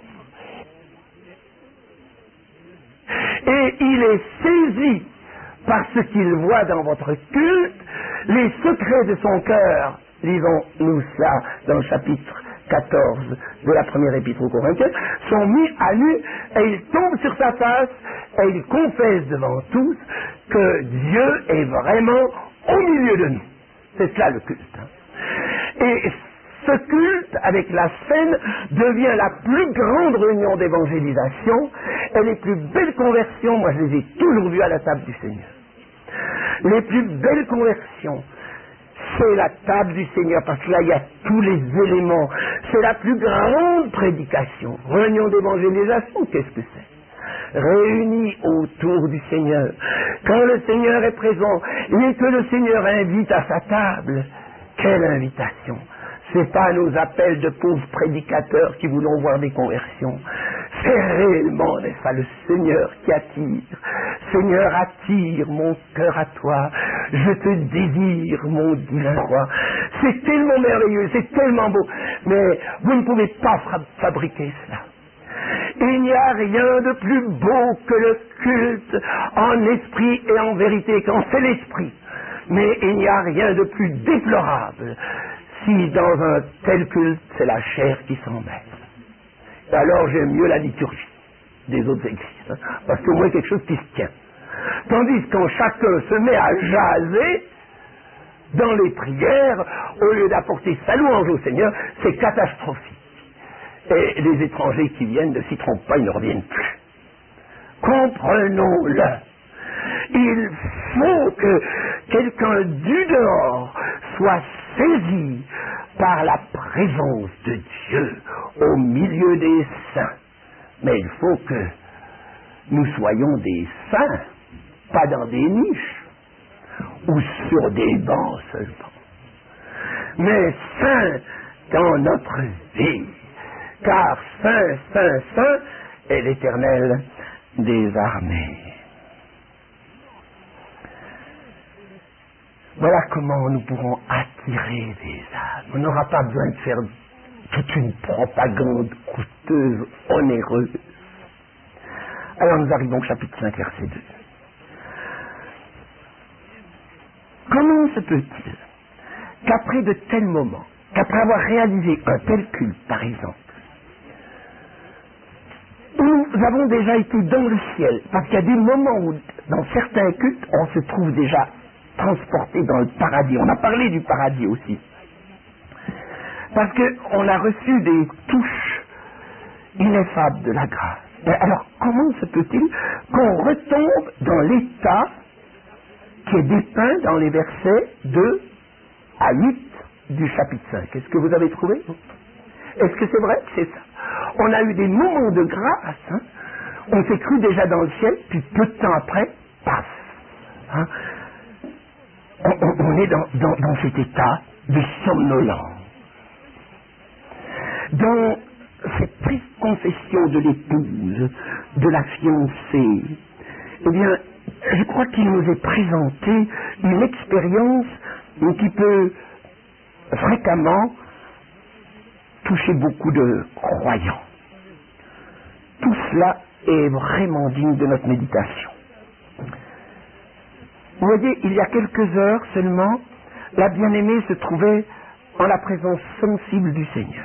Et il est saisi par ce qu'il voit dans votre culte, les secrets de son cœur. Lisons-nous cela dans le chapitre 14 de la première épître aux Corinthiens, sont mis à nu et il tombe sur sa face et il confesse devant tous que Dieu est vraiment au milieu de nous. C'est cela le culte. Et ce culte, avec la scène, devient la plus grande réunion d'évangélisation et les plus belles conversions, moi je les ai toujours vues à la table du Seigneur. Les plus belles conversions, c'est la table du Seigneur, parce que là, il y a tous les éléments. C'est la plus grande prédication. Réunion d'évangélisation, qu'est-ce que c'est? Réunis autour du Seigneur. Quand le Seigneur est présent et que le Seigneur invite à sa table, quelle invitation! C'est pas nos appels de pauvres prédicateurs qui voulons voir des conversions. C'est réellement, n'est-ce pas, le Seigneur qui attire. Seigneur, attire mon cœur à toi. Je te désire, mon divin roi. C'est tellement merveilleux, c'est tellement beau. Mais vous ne pouvez pas fabriquer cela. Il n'y a rien de plus beau que le culte en esprit et en vérité, quand c'est l'esprit. Mais il n'y a rien de plus déplorable si dans un tel culte, c'est la chair qui s'en mêle. Alors j'aime mieux la liturgie des autres églises, parce qu'au moins quelque chose qui se tient. Tandis que quand chacun se met à jaser dans les prières, au lieu d'apporter sa louange au Seigneur, c'est catastrophique. Et les étrangers qui viennent ne s'y trompent pas, ils ne reviennent plus. Comprenons-le. Il faut que quelqu'un du dehors soit saisi par la présence de Dieu au milieu des saints. Mais il faut que nous soyons des saints, pas dans des niches ou sur des bancs seulement, mais saints dans notre vie. Car saint, saint, saint est l'Éternel des armées. Voilà comment nous pourrons attirer des âmes. On n'aura pas besoin de faire toute une propagande coûteuse, onéreuse. Alors nous arrivons au chapitre 5, verset 2. Comment se peut-il qu'après de tels moments, qu'après avoir réalisé un tel culte, par exemple, nous avons déjà été dans le ciel, parce qu'il y a des moments où, dans certains cultes, on se trouve déjà transporté dans le paradis. On a parlé du paradis aussi. Parce qu'on a reçu des touches ineffables de la grâce. Mais alors, comment se peut-il qu'on retombe dans l'état qui est dépeint dans les versets 2 à 8 du chapitre 5? Est-ce que vous avez trouvé? Est-ce que c'est vrai que c'est ça? On a eu des moments de grâce, hein? On s'est cru déjà dans le ciel, puis peu de temps après, paf, hein? On est dans cet état de somnolence. Dans cette triste confession de l'épouse, de la fiancée, eh bien, je crois qu'il nous est présenté une expérience qui peut fréquemment toucher beaucoup de croyants. Tout cela est vraiment digne de notre méditation. Vous voyez, il y a quelques heures seulement, la bien-aimée se trouvait en la présence sensible du Seigneur.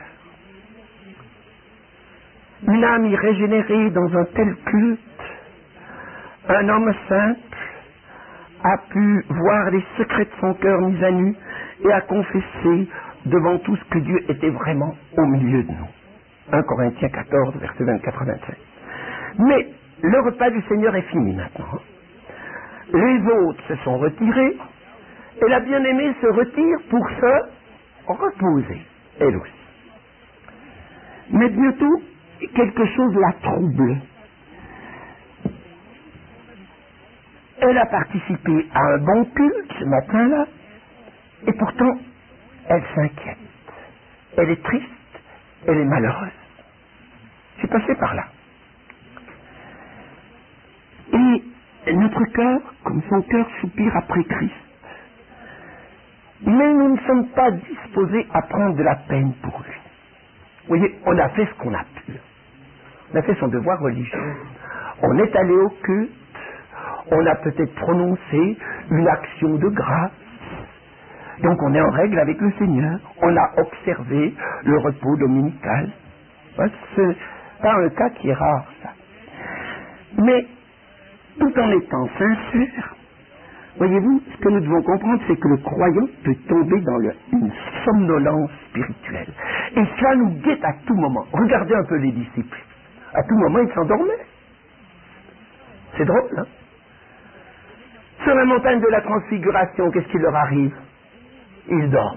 Une âme y régénérée dans un tel culte, un homme simple a pu voir les secrets de son cœur mis à nu et a confessé devant tous que Dieu était vraiment au milieu de nous. 1 Corinthiens 14, versets 24 à 25. Mais le repas du Seigneur est fini maintenant. Les autres se sont retirés et la bien-aimée se retire pour se reposer, elle aussi. Mais bientôt, quelque chose la trouble. Elle a participé à un bon culte ce matin-là, et pourtant, elle s'inquiète. Elle est triste, elle est malheureuse. C'est passé par là. Et notre cœur, comme son cœur, soupire après Christ. Mais nous ne sommes pas disposés à prendre de la peine pour lui. Vous voyez, on a fait ce qu'on a pu. On a fait son devoir religieux. On est allé au culte. On a peut-être prononcé une action de grâce. Donc on est en règle avec le Seigneur. On a observé le repos dominical. C'est pas un cas qui est rare, ça. Mais, tout en étant sincère, voyez-vous, ce que nous devons comprendre, c'est que le croyant peut tomber dans une somnolence spirituelle. Et cela nous guette à tout moment. Regardez un peu les disciples. À tout moment, ils s'endormaient. C'est drôle, hein? Sur la montagne de la transfiguration, qu'est-ce qui leur arrive? Ils dorment.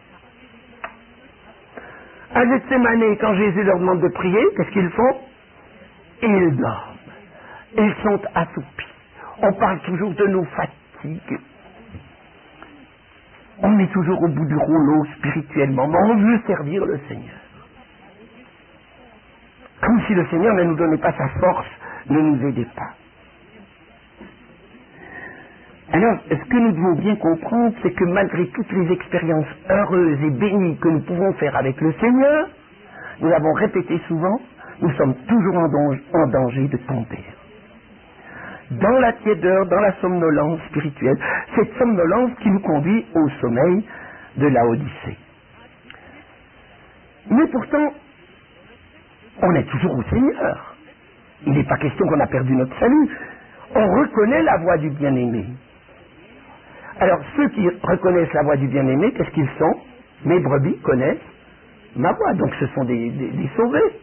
À Gethsémani, quand Jésus leur demande de prier, qu'est-ce qu'ils font? Ils dorment. Ils sont assoupis. On parle toujours de nos fatigues. On est toujours au bout du rouleau spirituellement, mais on veut servir le Seigneur. Comme si le Seigneur ne nous donnait pas sa force, ne nous aidait pas. Alors, ce que nous devons bien comprendre, c'est que malgré toutes les expériences heureuses et bénies que nous pouvons faire avec le Seigneur, nous l'avons répété souvent, nous sommes toujours en danger de tomber. Dans la tiédeur, dans la somnolence spirituelle, cette somnolence qui nous conduit au sommeil de la Odyssée. Mais pourtant, on est toujours au Seigneur. Il n'est pas question qu'on a perdu notre salut. On reconnaît la voix du bien-aimé. Alors, ceux qui reconnaissent la voix du bien-aimé, qu'est-ce qu'ils sont? Mes brebis connaissent ma voix, donc ce sont des sauvés.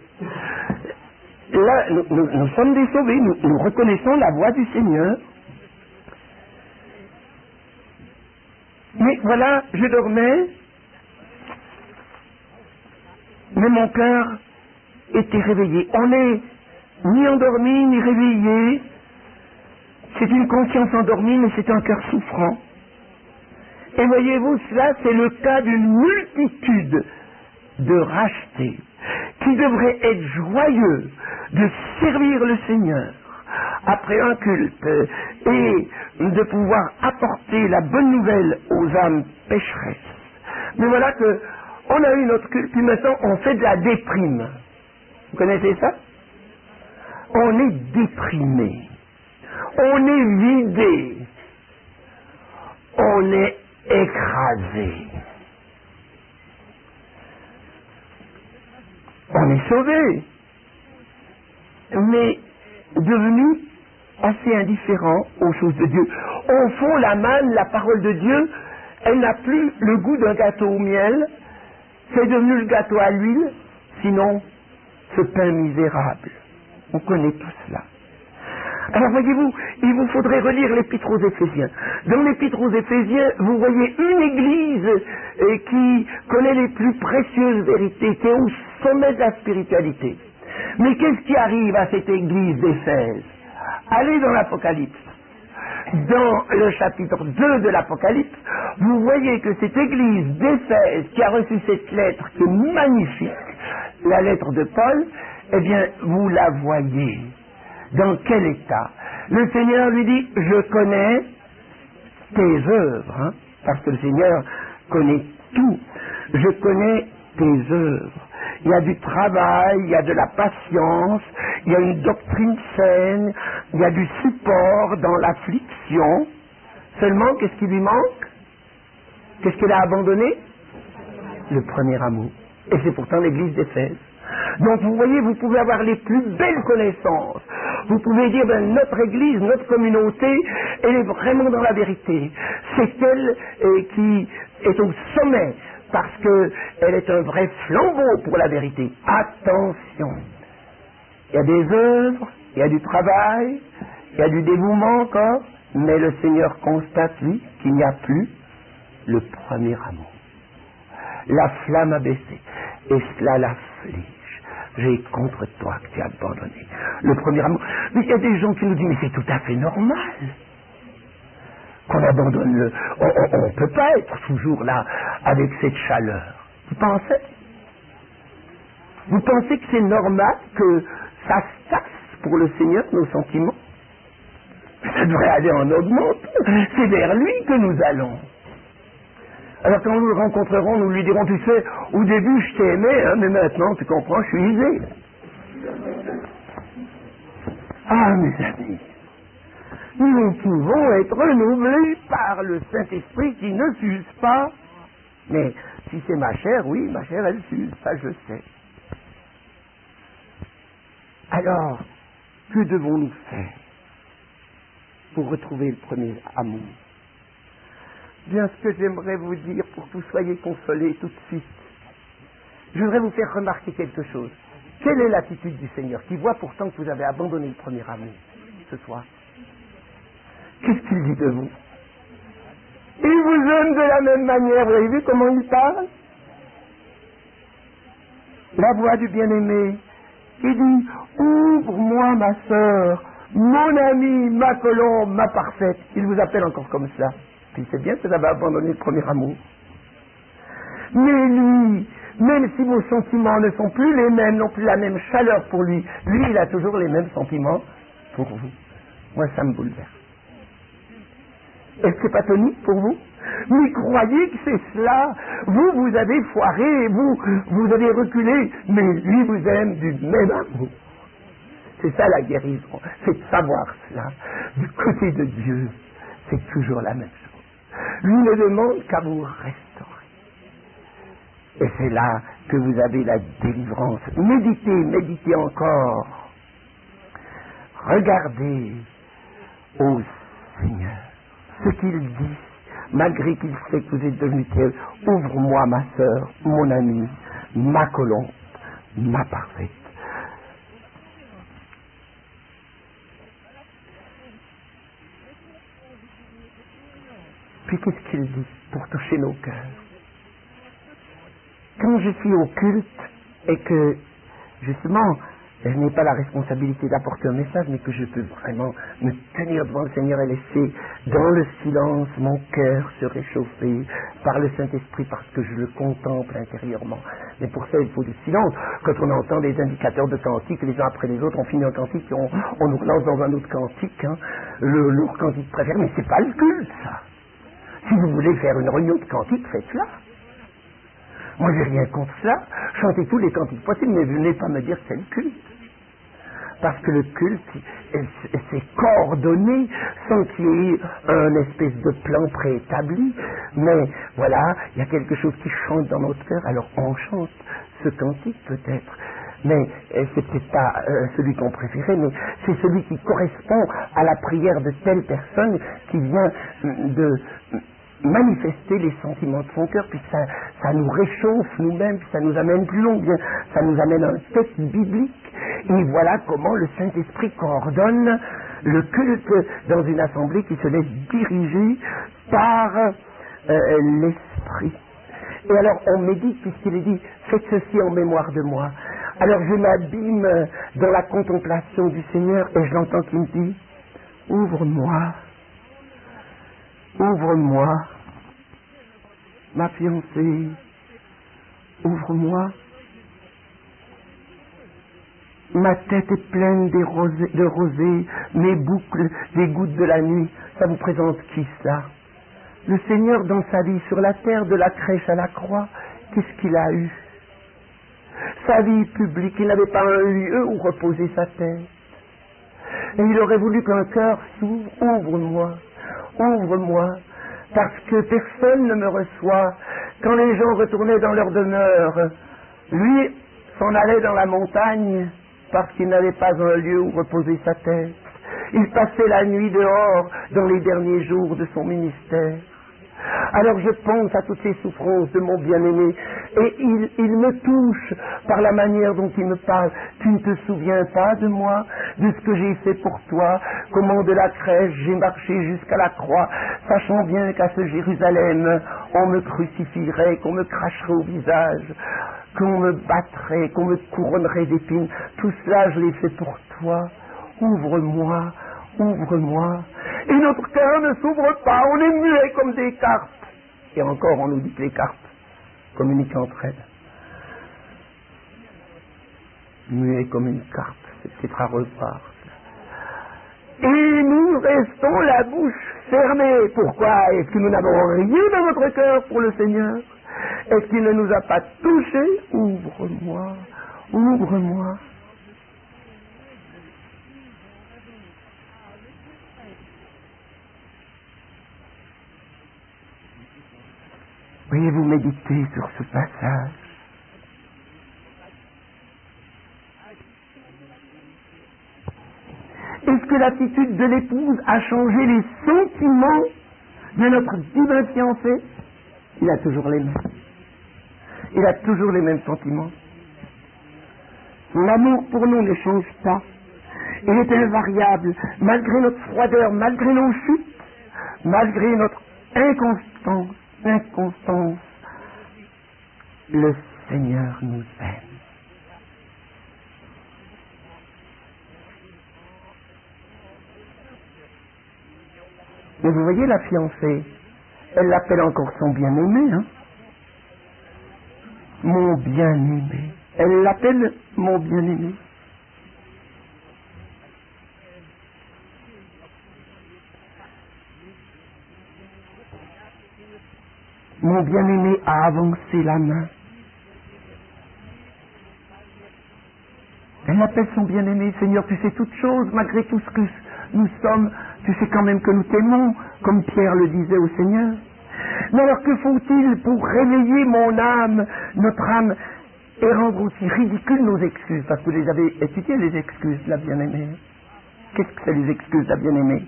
Là, nous sommes des sauvés, nous reconnaissons la voix du Seigneur. Mais voilà, je dormais, mais mon cœur était réveillé. On n'est ni endormi, ni réveillé. C'est une conscience endormie, mais c'est un cœur souffrant. Et voyez-vous, cela, c'est le cas d'une multitude de rachetés qui devraient être joyeux de servir le Seigneur après un culte et de pouvoir apporter la bonne nouvelle aux âmes pécheresses. Mais voilà que on a eu notre culte, puis maintenant on fait de la déprime. Vous connaissez ça? On est déprimé, on est vidé, on est écrasé. On est sauvé, mais devenu assez indifférent aux choses de Dieu. Au fond, la manne, la parole de Dieu, elle n'a plus le goût d'un gâteau au miel, c'est devenu le gâteau à l'huile, sinon ce pain misérable. On connaît tout cela. Alors voyez-vous, il vous faudrait relire l'Épître aux Éphésiens. Dans l'Épître aux Éphésiens, vous voyez une église qui connaît les plus précieuses vérités, qui est au sommet de la spiritualité. Mais qu'est-ce qui arrive à cette église d'Éphèse? Allez dans l'Apocalypse. Dans le chapitre 2 de l'Apocalypse, vous voyez que cette église d'Éphèse qui a reçu cette lettre qui est magnifique, la lettre de Paul, eh bien, vous la voyez. Dans quel état? Le Seigneur lui dit, je connais tes œuvres, hein, parce que le Seigneur connaît tout. Je connais tes œuvres. Il y a du travail, il y a de la patience, il y a une doctrine saine, il y a du support dans l'affliction. Seulement, qu'est-ce qui lui manque? Qu'est-ce qu'il a abandonné? Le premier amour. Et c'est pourtant l'église d'Éphèse. Donc vous voyez, vous pouvez avoir les plus belles connaissances. Vous pouvez dire, ben, notre église, notre communauté, elle est vraiment dans la vérité. C'est elle qui est au sommet, parce qu'elle est un vrai flambeau pour la vérité. Attention, il y a des œuvres, il y a du travail, il y a du dévouement encore, mais le Seigneur constate, lui, qu'il n'y a plus le premier amour. La flamme a baissé, et cela l'afflige. J'ai contre toi que tu as abandonné le premier amour. Mais il y a des gens qui nous disent, mais c'est tout à fait normal qu'on abandonne le... On ne peut pas être toujours là avec cette chaleur. Vous pensez? Vous pensez que c'est normal que ça se tasse pour le Seigneur, nos sentiments? Ça devrait aller en augmentant. C'est vers lui que nous allons. Alors quand nous le rencontrerons, nous lui dirons, tu sais, au début je t'aimais, hein, mais maintenant, tu comprends, je suis usé. Ah, mes amis, nous pouvons être renouvelés par le Saint-Esprit qui ne s'use pas. Mais si c'est ma chair, oui, ma chair, elle s'use, ça je sais. Alors, que devons-nous faire pour retrouver le premier amour? Bien, ce que j'aimerais vous dire pour que vous soyez consolés tout de suite, je voudrais vous faire remarquer quelque chose. Quelle est l'attitude du Seigneur qui voit pourtant que vous avez abandonné le premier amour ce soir? Qu'est-ce qu'il dit de vous? Il vous aime de la même manière. Vous avez vu comment il parle? La voix du bien-aimé qui dit, ouvre-moi ma sœur, mon ami, ma colombe, ma parfaite. Il vous appelle encore comme ça. Puis c'est bien que vous avez abandonné le premier amour. Mais lui, même si vos sentiments ne sont plus les mêmes, n'ont plus la même chaleur pour lui, lui, il a toujours les mêmes sentiments pour vous. Moi, ça me bouleverse. Est-ce que c'est pas tonique pour vous? Mais croyez que c'est cela. Vous, vous avez foiré, vous avez reculé, mais lui vous aime du même amour. C'est ça la guérison, c'est de savoir cela. Du côté de Dieu, c'est toujours la même chose. Lui ne demande qu'à vous restaurer. Et c'est là que vous avez la délivrance. Méditez, méditez encore. Regardez au Seigneur ce qu'il dit, malgré qu'il sait que vous êtes devenu tel. Ouvre-moi ma sœur, mon ami, ma colombe, ma parfaite. Puis qu'est-ce qu'il dit pour toucher nos cœurs? Quand je suis au culte et que, justement, je n'ai pas la responsabilité d'apporter un message, mais que je peux vraiment me tenir devant le Seigneur et laisser dans le silence mon cœur se réchauffer par le Saint-Esprit parce que je le contemple intérieurement. Mais pour ça, il faut du silence. Quand on entend des indicateurs de cantiques, les uns après les autres, on finit un cantique et on nous relance dans un autre cantique, hein, leur cantique préféré, mais c'est pas le culte, ça. Si vous voulez faire une réunion de cantiques, faites-la. Moi, j'ai rien contre ça. Chantez tous les cantiques possibles, mais venez pas me dire que c'est le culte. Parce que le culte, c'est coordonné sans qu'il y ait un espèce de plan préétabli. Mais voilà, il y a quelque chose qui chante dans notre cœur, alors on chante ce cantique peut-être. Mais c'est peut-être pas celui qu'on préférait, mais c'est celui qui correspond à la prière de telle personne qui vient de manifester les sentiments de son cœur, puis ça nous réchauffe nous-mêmes, puis ça nous amène plus loin, bien, ça nous amène à un texte biblique, et voilà comment le Saint-Esprit coordonne le culte dans une assemblée qui se laisse diriger par l'Esprit. Et alors on médite, puisqu'il est dit, faites ceci en mémoire de moi. Alors je m'abîme dans la contemplation du Seigneur, et je l'entends qui me dit, ouvre-moi, ouvre-moi, ma fiancée, ouvre-moi. Ma tête est pleine de rosée, mes boucles, des gouttes de la nuit. Ça vous présente qui ça? Le Seigneur dans sa vie sur la terre, de la crèche à la croix, qu'est-ce qu'il a eu? Sa vie publique, il n'avait pas un lieu où reposer sa tête. Et il aurait voulu qu'un cœur s'ouvre, ouvre-moi, ouvre-moi, parce que personne ne me reçoit. Quand les gens retournaient dans leur demeure, lui s'en allait dans la montagne parce qu'il n'avait pas un lieu où reposer sa tête. Il passait la nuit dehors dans les derniers jours de son ministère. Alors je pense à toutes ces souffrances de mon bien-aimé et il me touche par la manière dont il me parle. Tu ne te souviens pas de moi, de ce que j'ai fait pour toi, comment de la crèche j'ai marché jusqu'à la croix, sachant bien qu'à ce Jérusalem on me crucifierait, qu'on me cracherait au visage, qu'on me battrait, qu'on me couronnerait d'épines. Tout cela je l'ai fait pour toi. Ouvre-moi, ouvre-moi. Et notre cœur ne s'ouvre pas, on est muet comme des cartes. Et encore, on nous dit que les cartes communiquent entre elles. Muet comme une carte, c'est peut-être à revoir. Et nous restons la bouche fermée. Pourquoi? Est-ce que nous n'avons rien dans notre cœur pour le Seigneur? Est-ce qu'il ne nous a pas touchés? Ouvre-moi, ouvre-moi. Voyez-vous méditer sur ce passage. Est-ce que l'attitude de l'épouse a changé les sentiments de notre divin fiancé? Il a toujours les mêmes. Il a toujours les mêmes sentiments. Son amour pour nous ne change pas. Il est invariable, malgré notre froideur, malgré nos chutes, malgré notre inconstance, le Seigneur nous aime. Mais vous voyez la fiancée, elle l'appelle encore son bien-aimé, hein? Mon bien-aimé. Elle l'appelle mon bien-aimé. Mon bien-aimé a avancé la main. Elle l'appelle son bien-aimé. Seigneur, tu sais toutes choses, malgré tout ce que nous sommes, tu sais quand même que nous t'aimons, comme Pierre le disait au Seigneur. Mais alors que faut-il pour réveiller mon âme, notre âme, et rendre aussi ridicules nos excuses? Parce que vous les avez étudiées, les excuses de la bien-aimée. Qu'est-ce que c'est les excuses de la bien-aimée?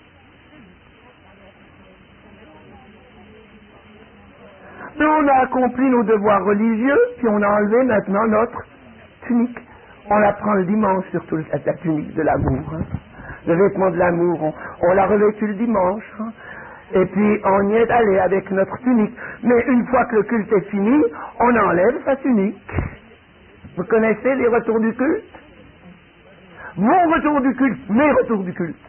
On a accompli nos devoirs religieux, puis on a enlevé maintenant notre tunique. On la prend le dimanche, surtout la tunique de l'amour. Hein. Le vêtement de l'amour, on l'a revêtu le dimanche. Hein. Et puis on y est allé avec notre tunique. Mais une fois que le culte est fini, on enlève sa tunique. Vous connaissez les retours du culte? Mon retour du culte, mes retours du culte.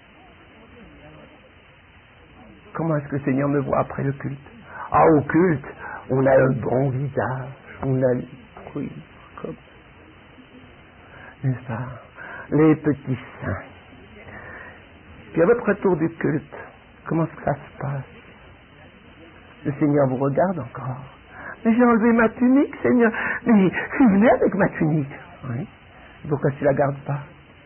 Comment est-ce que le Seigneur me voit après le culte? Ah, au culte, on a un bon visage, on a oui, comme n'est-ce pas? Les petits saints. Puis à votre retour du culte, comment est-ce que ça se passe? Le Seigneur vous regarde encore. Mais j'ai enlevé ma tunique, Seigneur. Mais je suis venu avec ma tunique. Oui. Pourquoi tu la gardes pas?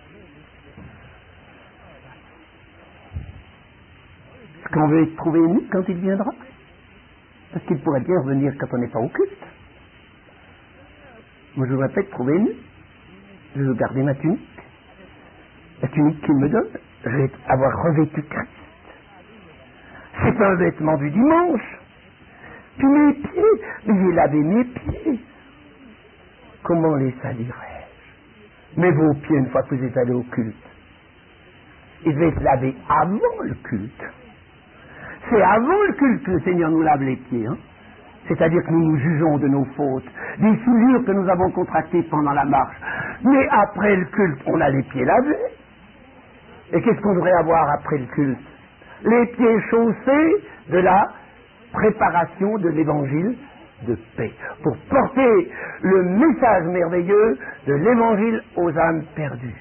Est-ce qu'on veut être trouvé nu quand il viendra? Parce qu'il pourrait bien revenir quand on n'est pas au culte. Moi, je ne voudrais pas être trouvé nu. Je veux garder ma tunique. La tunique qu'il me donne, je vais avoir revêtu Christ. C'est pas un vêtement du dimanche. Puis mes pieds, mais j'ai lavé mes pieds. Comment les salirais-je? Mais vos pieds, une fois que vous êtes allés au culte, ils devaient être lavés avant le culte. C'est avant le culte que le Seigneur nous lave les pieds. Hein? C'est-à-dire que nous nous jugeons de nos fautes, des souillures que nous avons contractées pendant la marche. Mais après le culte, on a les pieds lavés. Et qu'est-ce qu'on devrait avoir après le culte? Les pieds chaussés de la préparation de l'évangile de paix, pour porter le message merveilleux de l'évangile aux âmes perdues.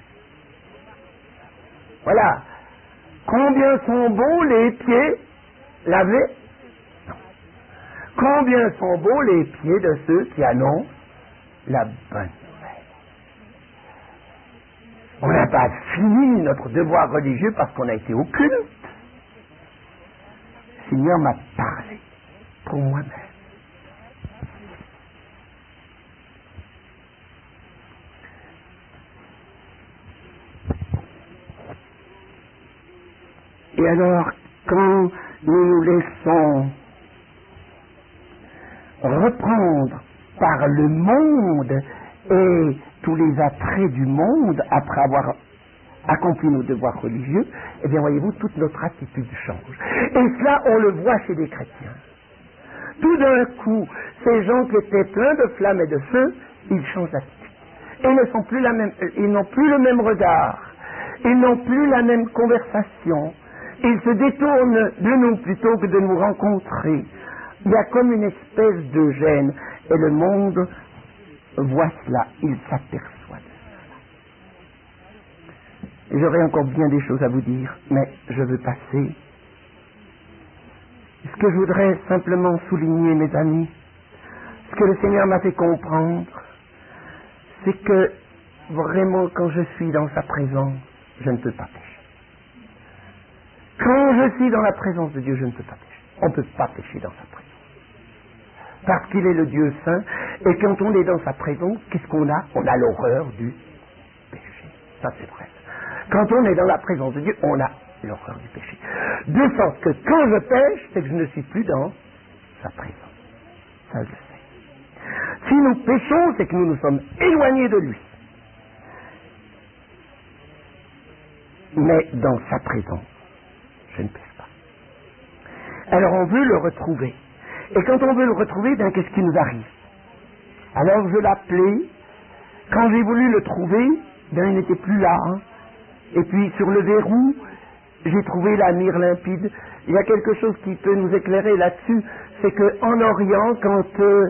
Voilà. Combien sont beaux les pieds lavés? Non. Combien sont beaux les pieds de ceux qui annoncent la bonne nouvelle? On n'a pas fini notre devoir religieux parce qu'on a été au culte. Le Seigneur m'a parlé pour moi-même. Et alors, quand nous nous laissons reprendre par le monde et tous les attraits du monde après avoir accompli nos devoirs religieux, eh bien voyez-vous, toute notre attitude change. Et cela, on le voit chez les chrétiens. Tout d'un coup, ces gens qui étaient pleins de flammes et de feu, ils changent d'attitude. Ils ne sont plus la même, ils n'ont plus le même regard, ils n'ont plus la même conversation, ils se détournent de nous plutôt que de nous rencontrer. Il y a comme une espèce de gêne, et le monde voit cela, il s'aperçoit de cela. J'aurais encore bien des choses à vous dire, mais je veux passer. Ce que je voudrais simplement souligner, mes amis, ce que le Seigneur m'a fait comprendre, c'est que vraiment quand je suis dans sa présence, je ne peux pas pécher. Quand je suis dans la présence de Dieu, je ne peux pas pécher. On ne peut pas pécher dans sa présence. Parce qu'il est le Dieu saint, et quand on est dans sa présence, qu'est-ce qu'on a? On a l'horreur du péché. Ça c'est vrai. Quand on est dans la présence de Dieu, on a l'horreur du péché. De sorte que quand je pêche, c'est que je ne suis plus dans sa présence. Ça je le sais. Si nous péchons, c'est que nous nous sommes éloignés de lui. Mais dans sa présence, je ne pêche pas. Alors on veut le retrouver. Et quand on veut le retrouver, bien qu'est-ce qui nous arrive? Alors je l'appelais, quand j'ai voulu le trouver, bien il n'était plus là. Hein. Et puis sur le verrou, j'ai trouvé la myrrhe limpide. Il y a quelque chose qui peut nous éclairer là-dessus, c'est qu'en Orient, quand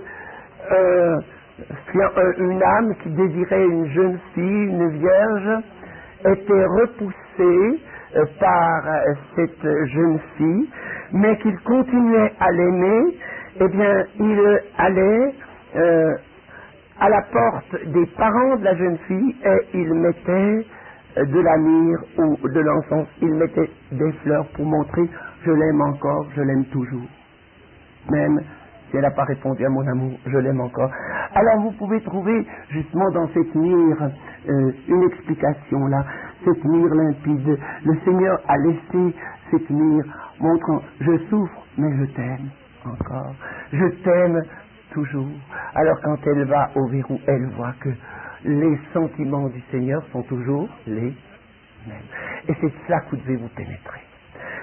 une âme qui désirait une jeune fille, une vierge, était repoussée par cette jeune fille, mais qu'il continuait à l'aimer, eh bien, il allait à la porte des parents de la jeune fille et il mettait de la myrrhe ou de l'encens, il mettait des fleurs pour montrer je l'aime encore, je l'aime toujours. Même si elle n'a pas répondu à mon amour, je l'aime encore. Alors vous pouvez trouver justement dans cette myrrhe une explication là, cette myrrhe limpide. Le Seigneur a laissé cette myrrhe montrant je souffre mais je t'aime encore, je t'aime toujours. Alors quand elle va au verrou, elle voit que les sentiments du Seigneur sont toujours les mêmes. Et c'est cela que vous devez vous pénétrer.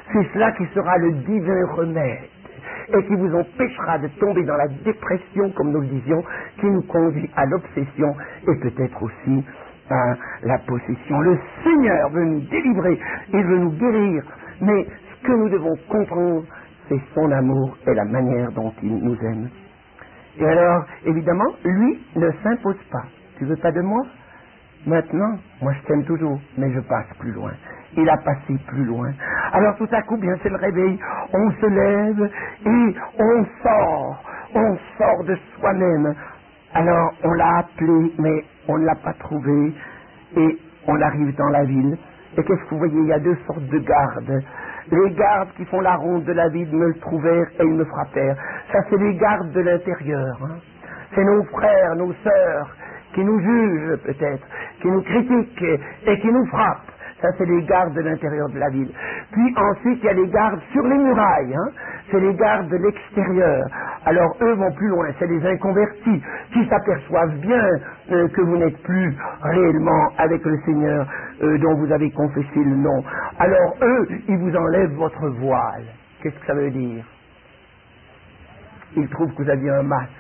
C'est cela qui sera le divin remède et qui vous empêchera de tomber dans la dépression, comme nous le disions, qui nous conduit à l'obsession et peut-être aussi à la possession. Le Seigneur veut nous délivrer, il veut nous guérir, mais ce que nous devons comprendre, c'est son amour et la manière dont il nous aime. Et alors, évidemment, lui ne s'impose pas. Tu veux pas de moi? Maintenant, moi je t'aime toujours, mais je passe plus loin. Il a passé plus loin. Alors tout à coup, bien c'est le réveil, on se lève et on sort de soi-même. Alors on l'a appelé, mais on ne l'a pas trouvé, et on arrive dans la ville. Et qu'est-ce que vous voyez? Il y a deux sortes de gardes. Les gardes qui font la ronde de la ville me le trouvèrent et ils me frappèrent. Ça, c'est les gardes de l'intérieur. Hein. C'est nos frères, nos sœurs, qui nous jugent peut-être, qui nous critiquent et qui nous frappent. Ça, c'est les gardes de l'intérieur de la ville. Puis ensuite, il y a les gardes sur les murailles. Hein. C'est les gardes de l'extérieur. Alors, eux vont plus loin. C'est les inconvertis qui s'aperçoivent bien que vous n'êtes plus réellement avec le Seigneur dont vous avez confessé le nom. Alors, eux, ils vous enlèvent votre voile. Qu'est-ce que ça veut dire? Ils trouvent que vous aviez un masque.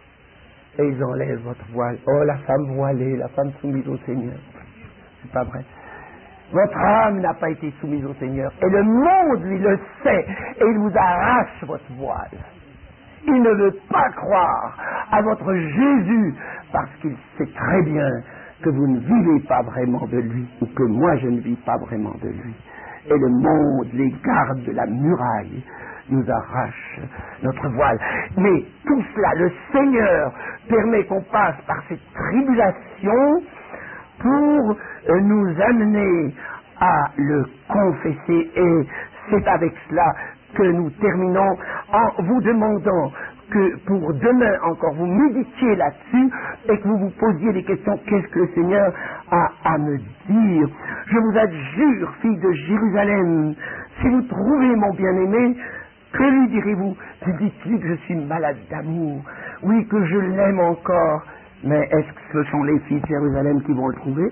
Et ils enlèvent votre voile. Oh, la femme voilée, la femme soumise au Seigneur. C'est pas vrai. Votre âme n'a pas été soumise au Seigneur. Et le monde, lui, le sait. Et il vous arrache votre voile. Il ne veut pas croire à votre Jésus parce qu'il sait très bien que vous ne vivez pas vraiment de lui ou que moi je ne vis pas vraiment de lui. Et le monde, les gardes de la muraille, nous arrache notre voile. Mais tout cela, le Seigneur permet qu'on passe par cette tribulation pour nous amener à le confesser. Et c'est avec cela que nous terminons en vous demandant que pour demain encore vous méditiez là-dessus et que vous vous posiez des questions. Qu'est-ce que le Seigneur a à me dire? Je vous adjure, fille de Jérusalem, si vous trouvez mon bien-aimé, que lui direz-vous? Dites-lui que je suis malade d'amour, oui, que je l'aime encore. Mais est-ce que ce sont les filles de Jérusalem qui vont le trouver?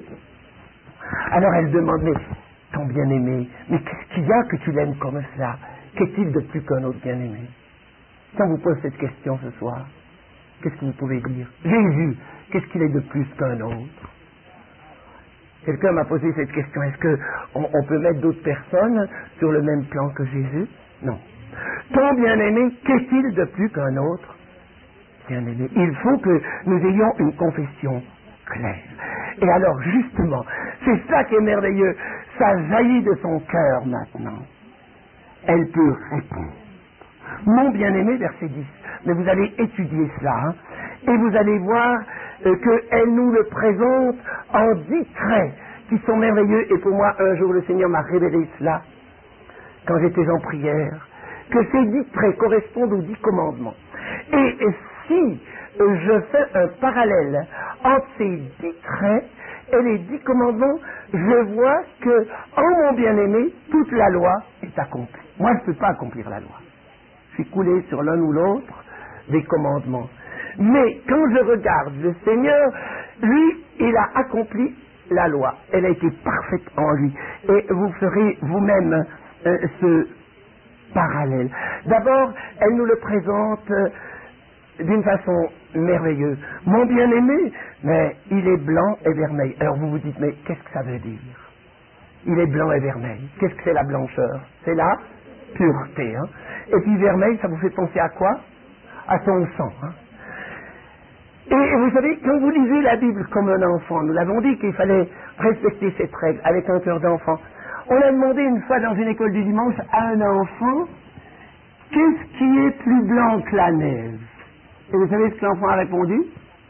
Alors elle demande, mais ton bien-aimé, mais qu'est-ce qu'il y a que tu l'aimes comme cela? Qu'est-il de plus qu'un autre bien-aimé? Si on vous pose cette question ce soir, qu'est-ce que vous pouvez dire? Jésus, qu'est-ce qu'il est de plus qu'un autre? Quelqu'un m'a posé cette question, est-ce qu'on peut mettre d'autres personnes sur le même plan que Jésus? Non. Ton bien-aimé, qu'est-il de plus qu'un autre bien-aimé? Il faut que nous ayons une confession claire. Et alors, justement, c'est ça qui est merveilleux. Ça jaillit de son cœur maintenant. Elle peut répondre. Mon bien-aimé, verset 10. Mais vous allez étudier cela, hein, et vous allez voir qu'elle nous le présente en 10 traits qui sont merveilleux. Et pour moi, un jour, le Seigneur m'a révélé cela, quand j'étais en prière, que ces 10 traits correspondent aux 10 commandements. Et si je fais un parallèle entre ces 10 traits et les 10 commandements, je vois que, en mon bien-aimé, toute la loi est accomplie. Moi, je ne peux pas accomplir la loi. Je suis coulé sur l'un ou l'autre des commandements. Mais quand je regarde le Seigneur, lui, il a accompli la loi. Elle a été parfaite en lui. Et vous ferez vous-même ce parallèle. D'abord, elle nous le présente d'une façon merveilleuse. Mon bien-aimé, mais il est blanc et vermeil. Alors vous vous dites, mais qu'est-ce que ça veut dire? Il est blanc et vermeil. Qu'est-ce que c'est la blancheur? C'est la pureté. Hein? Et puis vermeil, ça vous fait penser à quoi? À son sang. Hein? Et vous savez, quand vous lisez la Bible comme un enfant, nous l'avons dit qu'il fallait respecter cette règle avec un cœur d'enfant. On a demandé une fois dans une école du dimanche à un enfant, qu'est-ce qui est plus blanc que la neige? Et vous savez ce que l'enfant a répondu?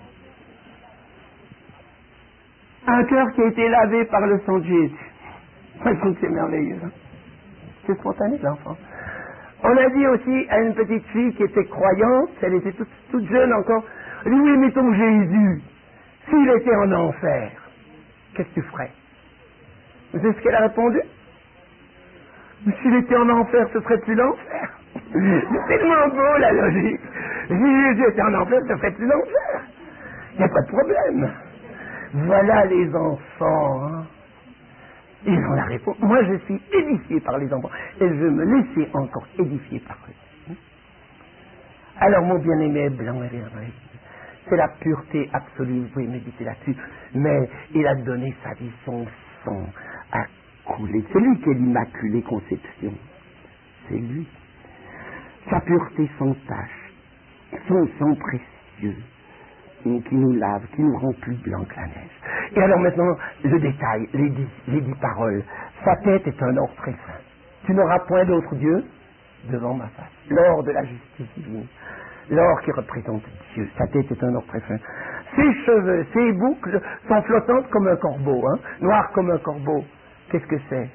Un cœur qui a été lavé par le sang de Jésus. Je trouve que c'est merveilleux. Hein? C'est spontané, l'enfant. On a dit aussi à une petite fille qui était croyante, elle était toute jeune encore, elle dit, oui, mais ton Jésus, s'il était en enfer, qu'est-ce que tu ferais? Vous savez ce qu'elle a répondu? Mais s'il était en enfer, ce serait plus l'enfer. C'est tellement beau, la logique. Si Jésus était en enfer, ce serait plus l'enfer. Il n'y a pas de problème. Voilà les enfants. Hein. Ils ont la réponse. Moi, je suis édifié par les enfants et je veux me laisser encore édifier par eux. Alors, mon bien-aimé blanc et vermeil, c'est la pureté absolue, vous pouvez méditer là-dessus, mais il a donné sa vie, son sang a coulé. C'est lui qui est l'immaculée conception. C'est lui. Sa pureté sans tache, son sang précieux, qui nous lave, qui nous rend plus blanc que la neige. Et alors maintenant, le détail, les dix paroles. Sa tête est un or très fin. Tu n'auras point d'autre Dieu devant ma face. L'or de la justice divine. L'or qui représente Dieu. Sa tête est un or très fin. Ses cheveux, ses boucles sont flottantes comme un corbeau, hein, noires comme un corbeau. Qu'est-ce que c'est?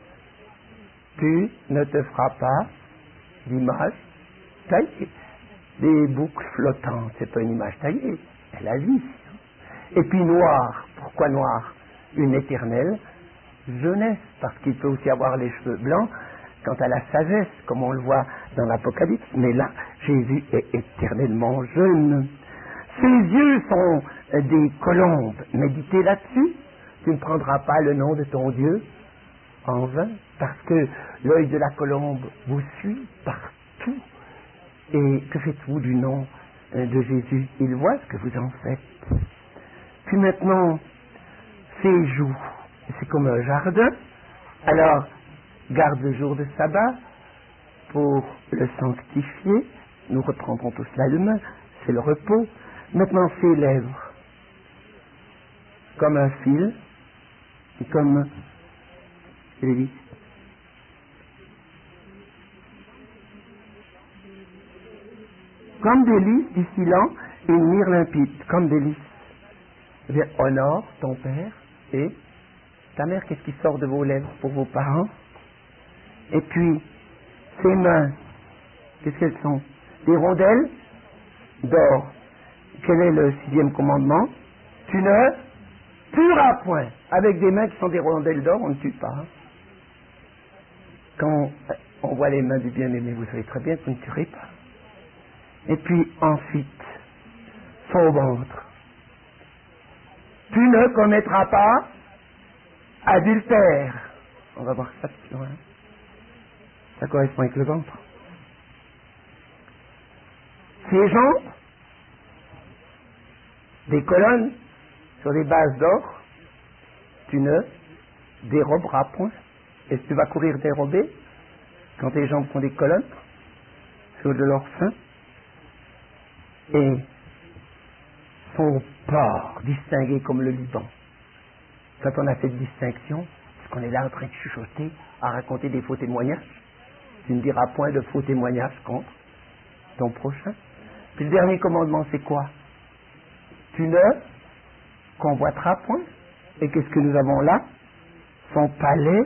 Tu ne te feras pas d'image taillée. Des boucles flottantes, c'est pas une image taillée, elle agit. Et puis noir, pourquoi noir? Une éternelle jeunesse, parce qu'il peut aussi avoir les cheveux blancs quant à la sagesse, comme on le voit dans l'Apocalypse, mais là, Jésus est éternellement jeune. Ses yeux sont des colombes. Méditez là-dessus, tu ne prendras pas le nom de ton Dieu en vain, parce que l'œil de la colombe vous suit partout. Et que faites-vous du nom de Jésus? Il voit ce que vous en faites. Puis maintenant, ses joues, c'est comme un jardin. Alors, garde le jour de sabbat pour le sanctifier. Nous reprendrons tout cela demain. C'est le repos. Maintenant, ses lèvres, comme un fil, et comme les lys. Comme des lys distillant et une myrrhe limpide, comme des lys. Eh bien, honore ton père et ta mère. Qu'est-ce qui sort de vos lèvres pour vos parents? Et puis, ses mains, qu'est-ce qu'elles sont? Des rondelles d'or. Quel est le 6e commandement? Tu ne tueras point. Avec des mains qui sont des rondelles d'or, on ne tue pas. Quand on voit les mains du bien-aimé, vous savez très bien que vous ne tuerez pas. Et puis ensuite, son ventre. Tu ne commettras pas adultère. On va voir ça plus loin. Ça correspond avec le ventre. Ses jambes, des colonnes sur des bases d'or, tu ne déroberas point. Est-ce que tu vas courir dérobé quand tes jambes font des colonnes sur de l'or fin? Et son port distingué comme le Liban. Quand on a cette distinction, parce qu'on est là en train de chuchoter, à raconter des faux témoignages, tu ne diras point de faux témoignages contre ton prochain. Puis le dernier commandement, c'est quoi? Tu ne convoiteras point. Et qu'est-ce que nous avons là? Son palais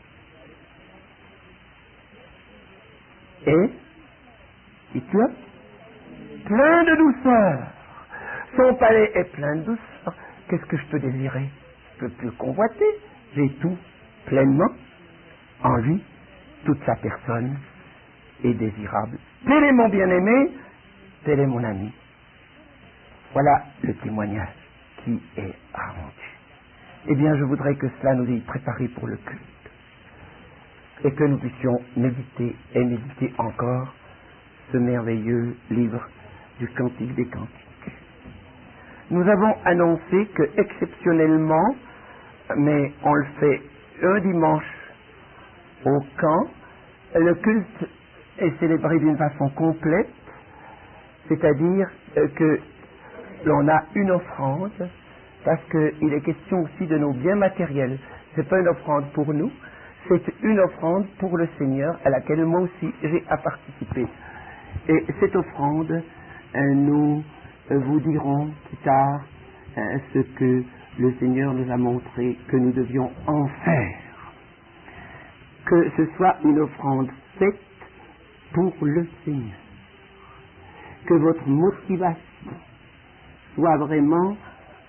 est, dites-le, plein de douceur. Son palais est plein de douceur. Qu'est-ce que je peux désirer? Je peux plus convoiter. J'ai tout pleinement en lui. Toute sa personne est désirable. Tel est mon bien-aimé, tel est mon ami. Voilà le témoignage qui est rendu. Eh bien, je voudrais que cela nous ait préparé pour le culte. Et que nous puissions méditer et méditer encore ce merveilleux livre du Cantique des Cantiques. Nous avons annoncé que, exceptionnellement, mais on le fait un dimanche au camp, le culte est célébré d'une façon complète, c'est-à-dire que l'on a une offrande, parce qu'il est question aussi de nos biens matériels. Ce n'est pas une offrande pour nous, c'est une offrande pour le Seigneur à laquelle moi aussi j'ai à participer. Et cette offrande, nous vous dirons plus tard ce que le Seigneur nous a montré que nous devions en faire. Que ce soit une offrande faite pour le Seigneur. Que votre motivation soit vraiment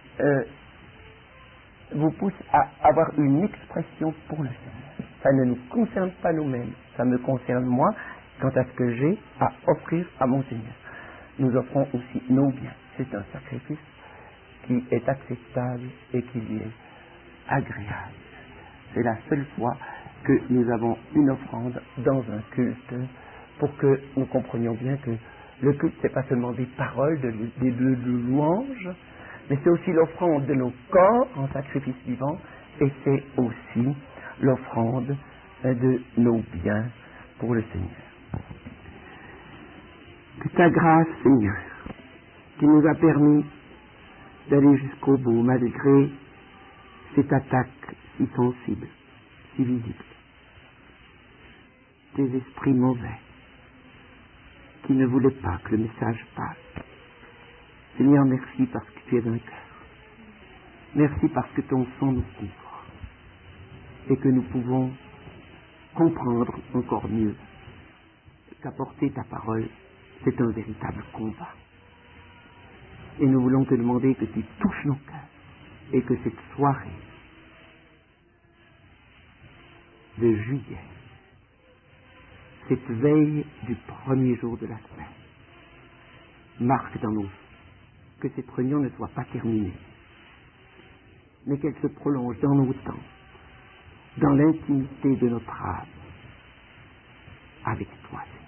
vous pousse à avoir une expression pour le Seigneur. Ça ne nous concerne pas nous-mêmes, ça me concerne moi quant à ce que j'ai à offrir à mon Seigneur. Nous offrons aussi nos biens. C'est un sacrifice qui est acceptable et qui lui est agréable. C'est la seule fois que nous avons une offrande dans un culte, pour que nous comprenions bien que le culte, c'est pas seulement des paroles, des louanges, mais c'est aussi l'offrande de nos corps en sacrifice vivant, et c'est aussi l'offrande de nos biens pour le Seigneur. Que ta grâce, Seigneur, qui nous a permis d'aller jusqu'au bout, malgré cette attaque si sensible, si visible, des esprits mauvais, qui ne voulaient pas que le message passe. Seigneur, merci parce que tu es vainqueur. Merci parce que ton sang nous couvre et que nous pouvons comprendre encore mieux qu'apporter ta parole, c'est un véritable combat. Et nous voulons te demander que tu touches nos cœurs et que cette soirée de juillet, cette veille du premier jour de la semaine, marque dans nos vies que cette réunion ne soit pas terminée, mais qu'elle se prolonge dans nos temps, dans l'intimité de notre âme, avec toi, Seigneur.